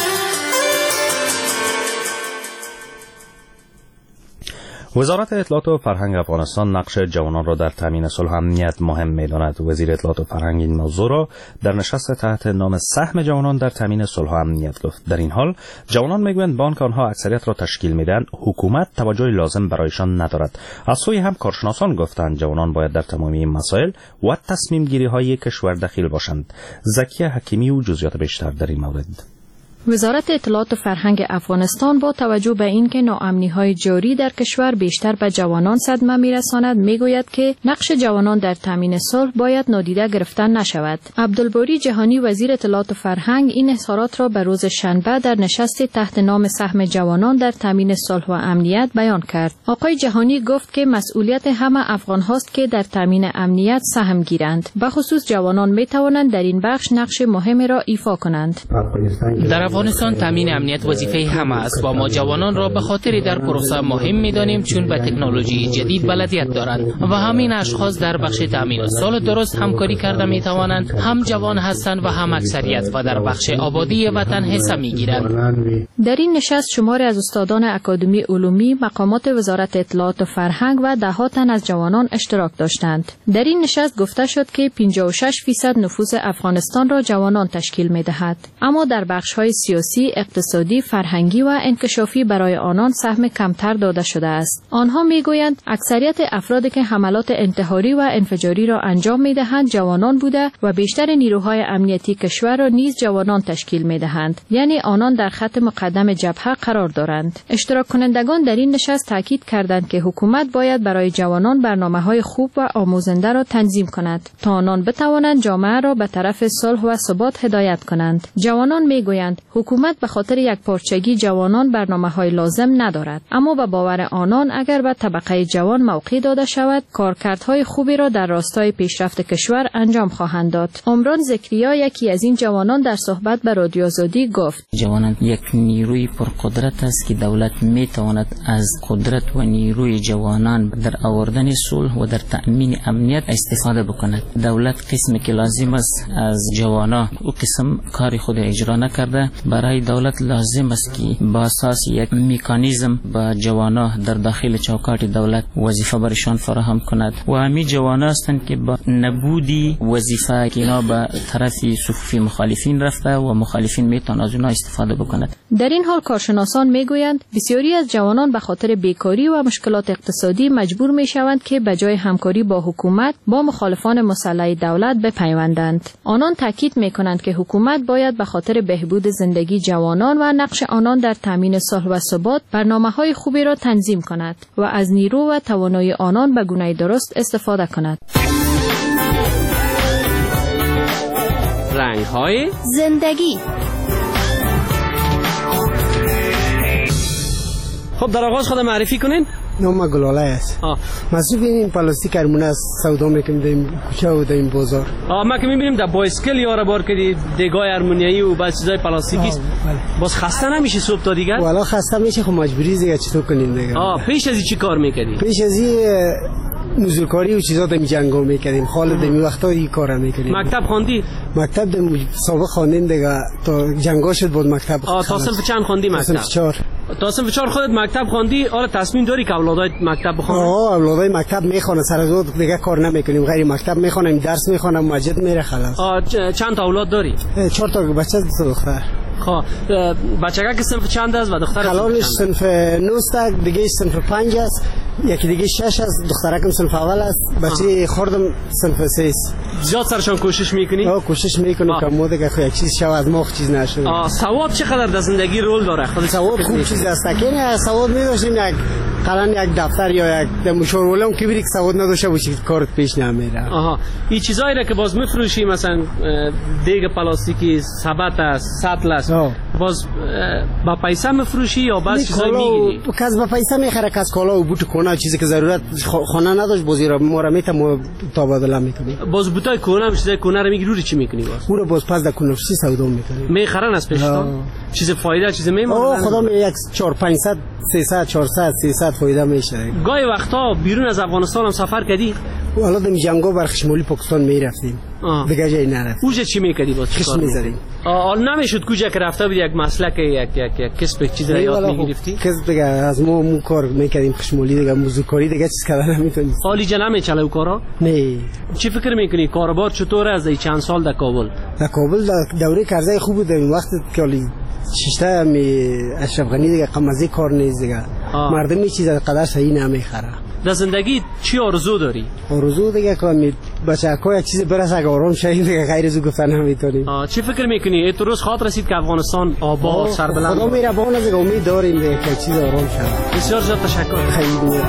Speaker 2: وزارت اطلاعات و فرهنگ افغانستان نقش جوانان را در تامین صلح و امنیت مهم می‌داند. وزیر اطلاعات و فرهنگ این موضوع را در نشست تحت نام سهم جوانان در تامین صلح و امنیت گفت. در این حال جوانان میگویند با آنکه آنها اکثریت را تشکیل میدن، حکومت توجه لازم برایشان ندارد. از سوی هم کارشناسان گفتند جوانان باید در تمامی این مسائل و تصمیم گیری های کشور دخیل باشند. زکیه حکیمی و جزئیات بیشتر در این مورد.
Speaker 16: وزارت اطلاعات و فرهنگ افغانستان با توجه به اینکه ناامنی‌های جاری در کشور بیشتر به جوانان صدمه می‌رساند میگوید که نقش جوانان در تامین صلح باید نادیده گرفته نشود. عبدالباری جهانی وزیر اطلاعات و فرهنگ این اظهارات را به روز شنبه در نشست تحت نام سهم جوانان در تامین صلح و امنیت بیان کرد. آقای جهانی گفت که مسئولیت همه افغان هاست که در تامین امنیت سهم گیرند. به خصوص جوانان می‌توانند در این بخش نقش مهمی را ایفا کنند.
Speaker 3: در افغانستان تامین امنیت وظیفه همه است و ما جوانان را به خاطر در پروسه مهم می‌دانیم چون به تکنولوژی جدید بلدیت دارند و همین اشخاص در بخش تامین صلح درست همکاری کرده می‌توانند هم جوان هستند و هم اکثریت و در بخش آبادی وطن حصه می‌گیرند.
Speaker 16: در این نشست شماری از استادان اکادمی علومی، مقامات وزارت اطلاعات و فرهنگ و ده‌ها تن از جوانان اشتراک داشتند. در این نشست گفته شد که 56% نفوس افغانستان را جوانان تشکیل می‌دهد، اما در بخش‌های سیاسی، اقتصادی، فرهنگی و انکشافی برای آنان سهم کمتر داده شده است. آنها میگویند اکثریت افرادی که حملات انتحاری و انفجاری را انجام میدهند جوانان بوده و بیشتر نیروهای امنیتی کشور را نیز جوانان تشکیل میدهند، یعنی آنان در خط مقدم جبهه قرار دارند. اشتراک کنندگان در این نشست تاکید کردند که حکومت باید برای جوانان برنامه‌های خوب و آموزنده را تنظیم کند تا آنان بتوانند جامعه را به طرف صلح و ثبات هدایت کنند. جوانان میگویند حکومت به خاطر یک پارچگی جوانان برنامه‌های لازم ندارد، اما به باور آنان اگر به طبقه جوان موقع داده شود کارکردهای خوبی را در راستای پیشرفت کشور انجام خواهند داد. عمران ذکریا یکی از این جوانان در صحبت به رادیو آزادی گفت
Speaker 13: جوانان یک نیروی پرقدرت است که دولت میتواند از قدرت و نیروی جوانان در آوردن صلح و در تأمین امنیت استفاده بکند. دولت قسمی که لازم است از جوانان او قسم کار خود اجرا نکرده. برای دولت لازم است که با اساس یک مکانیزم با جوانان در داخل چوکات دولت وظیفه برشان فراهم کند و همین جوانان هستند که با نبودی وظیفه که اینا به طرف صفوف مخالفین رفته و مخالفین میتونن از اونها استفاده بکنند.
Speaker 16: در این حال کارشناسان میگویند بسیاری از جوانان به خاطر بیکاری و مشکلات اقتصادی مجبور میشوند که به جای همکاری با حکومت با مخالفان مسلح دولت بپیوندند. آنان تاکید میکنند که حکومت باید به خاطر بهبود زندگی جوانان و نقش آنان در تامین صلح و ثبات برنامه‌های خوبی را تنظیم کند و از نیرو و توانایی آنان به گونه درست استفاده کند.
Speaker 5: رنگ‌های
Speaker 6: زندگی.
Speaker 22: خب در آغاز خود معرفی کنین.
Speaker 14: نام گلاله است. مصروف این پلاستیک هرمونه است سودا میکنیم در این کوچه و در این بازار.
Speaker 22: ما که میبینیم در بایسکل یارا بار کردی دیگای هرمونیایی و بعض چیزای پلاستیکی است. باز خسته نمیشی صبح تا دیگر؟
Speaker 14: والا خسته میشه، خب مجبوری دیگه چطور کنیم دیگه.
Speaker 22: پیش از این چی کار میکردی؟
Speaker 14: پیش از این مزدورکاری و چیزا در جنگا میکردیم. حالا در این وقتا این کارا میکنیم.
Speaker 22: مکتب خواندی؟
Speaker 14: مکتب در سابق خواندیم دیگه تا جنگا شد بود مکتب.
Speaker 22: تا صنف چند خواندی مکتب؟
Speaker 14: صنف 4.
Speaker 22: تا صنف 4 خودت مکتب خواندی؟ حالا تصمیم داری که اولادای مکتب بخونن؟
Speaker 14: اولادای مکتب میخوانن، سر از دیگه کار نمیکنیم، غیر مکتب میخوانیم، درس میخوانم، مسجد میره خلاص.
Speaker 22: چند تا اولاد داری؟
Speaker 14: 4 تا بچه دختر.
Speaker 22: خب بچه‌ها که صنف چند است و دختر؟
Speaker 14: خلالش صنف 9 است، دیگه صنف 5 است، یکی دیگه 6 است، دخترکم صنف اول است، بچه خوردم صنف 3 است.
Speaker 22: زیاد سرشان کوشش میکنی؟
Speaker 14: کوشش میکنم که مو دیگه یک چیز شو از ما چیز نشه.
Speaker 22: سواد چقدر در زندگی رول داره؟
Speaker 14: سواد خوب چیز است که سواد می‌داشتیم یک قلم یک دفتر یا یک مشاورولم که بری سواد نداشته باشی کارت پیش نمیره.
Speaker 22: این چیزایی را که باز میفروشی مثلا دیگ پلاستیکی، سبت است، سطل است، باز با پیسه میفروشی یا باز چیزایی میگیری؟
Speaker 14: کس با پیسه میخره، کس کالا و بوت کنه چیزی که ضرورت خانه نداشت بازی را ما را میتم تبادله میکنیم.
Speaker 22: باز بوتای کنه هم چیزای کنه رو میگیری رو چی میکنی باز؟
Speaker 14: او رو باز پس در کنه چی سودا میکنیم.
Speaker 22: میخرن از پیشتا؟ چیز فایده چیز میمونه؟
Speaker 14: خدا می یک 4 500 300 400 300 فایده میشه.
Speaker 22: گاهی وقتا بیرون از افغانستان هم سفر کردی؟
Speaker 14: والا در جنگا بر خشمولی پاکستان میرفتیم. دیگه جایی نرفتیم.
Speaker 22: اوجه چی میکردی باز؟
Speaker 14: خشم میزدیم.
Speaker 22: حال نمیشد کجا که رفته بودی یک مسلک یک کسب چیز را یاد میگرفتی؟
Speaker 14: کسب دیگه از ما کار میکردیم خشمولی دیگه موزیکاری دیگه چیز کردن نمیتونیم.
Speaker 22: حالی جا نمیچله کارا؟
Speaker 14: نه.
Speaker 22: چی فکر میکنی کاروبار چطور از این چند سال در کابل؟
Speaker 14: در کابل دوره کرزای خوب بود این وقت که ششته می اشرف غنی دیگه قمزی کار نیست دیگه. مردم چیز قدر صحیح نمیخره.
Speaker 22: در زندگی چی آرزو داری؟
Speaker 14: آرزو دیگه که بچه‌ها یک چیز برسه که آرام شویم دیگه، غیر از گفتن نمیتونیم.
Speaker 22: چه فکر میکنی تو روز خاطر رسید که افغانستان آباد سربلند
Speaker 14: خدا مهربان است، امید داریم دیگه که چیز آرام شود.
Speaker 22: بسیار زیاد تشکر.
Speaker 14: خیلی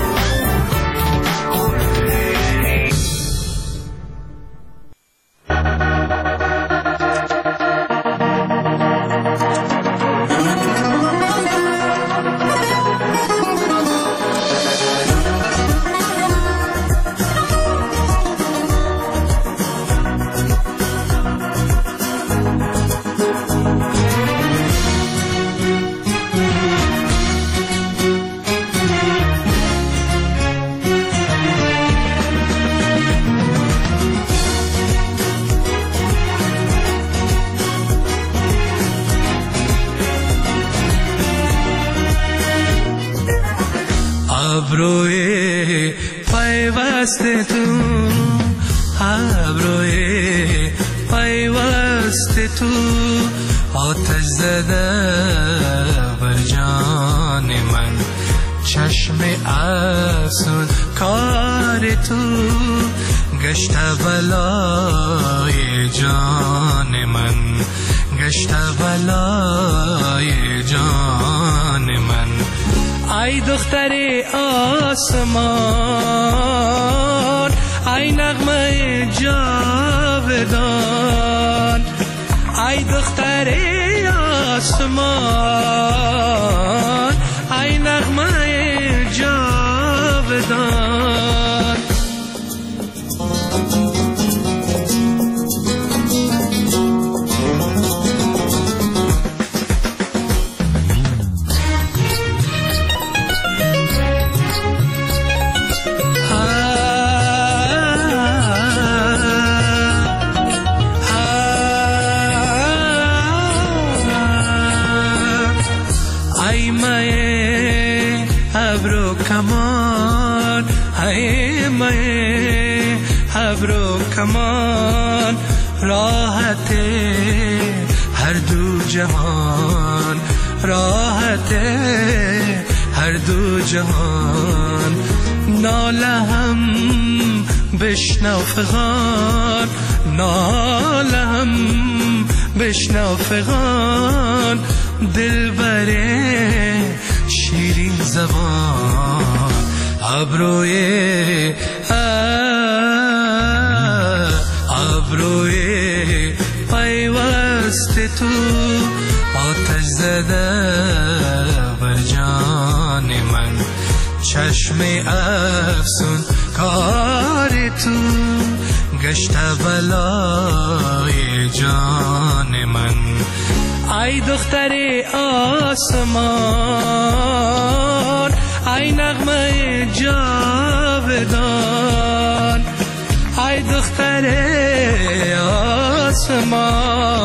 Speaker 4: ابروی پیوست تو، ابروی پیوست تو، آتش زده بر جان من، چشم افسون کار تو، گشت بلای جان من، گشت بلای جان من. ای دختر آسمان، ای نغمه جاودان، ای دختر آسمان، ای نغمه جاودان. ابرو کمان راحت هر دو جهان، راحت هر دو جهان. ناله هم بشنو فغان، ناله هم بشنو فغان، دل بره شیرین زبان. ابروی ابروی پیوست تو، آتش زده بر جان من، چشم افسون کار تو، گشت بلای جان من. ای دختر آسمان، ای نغمه جاودان، ای دختر آسمان.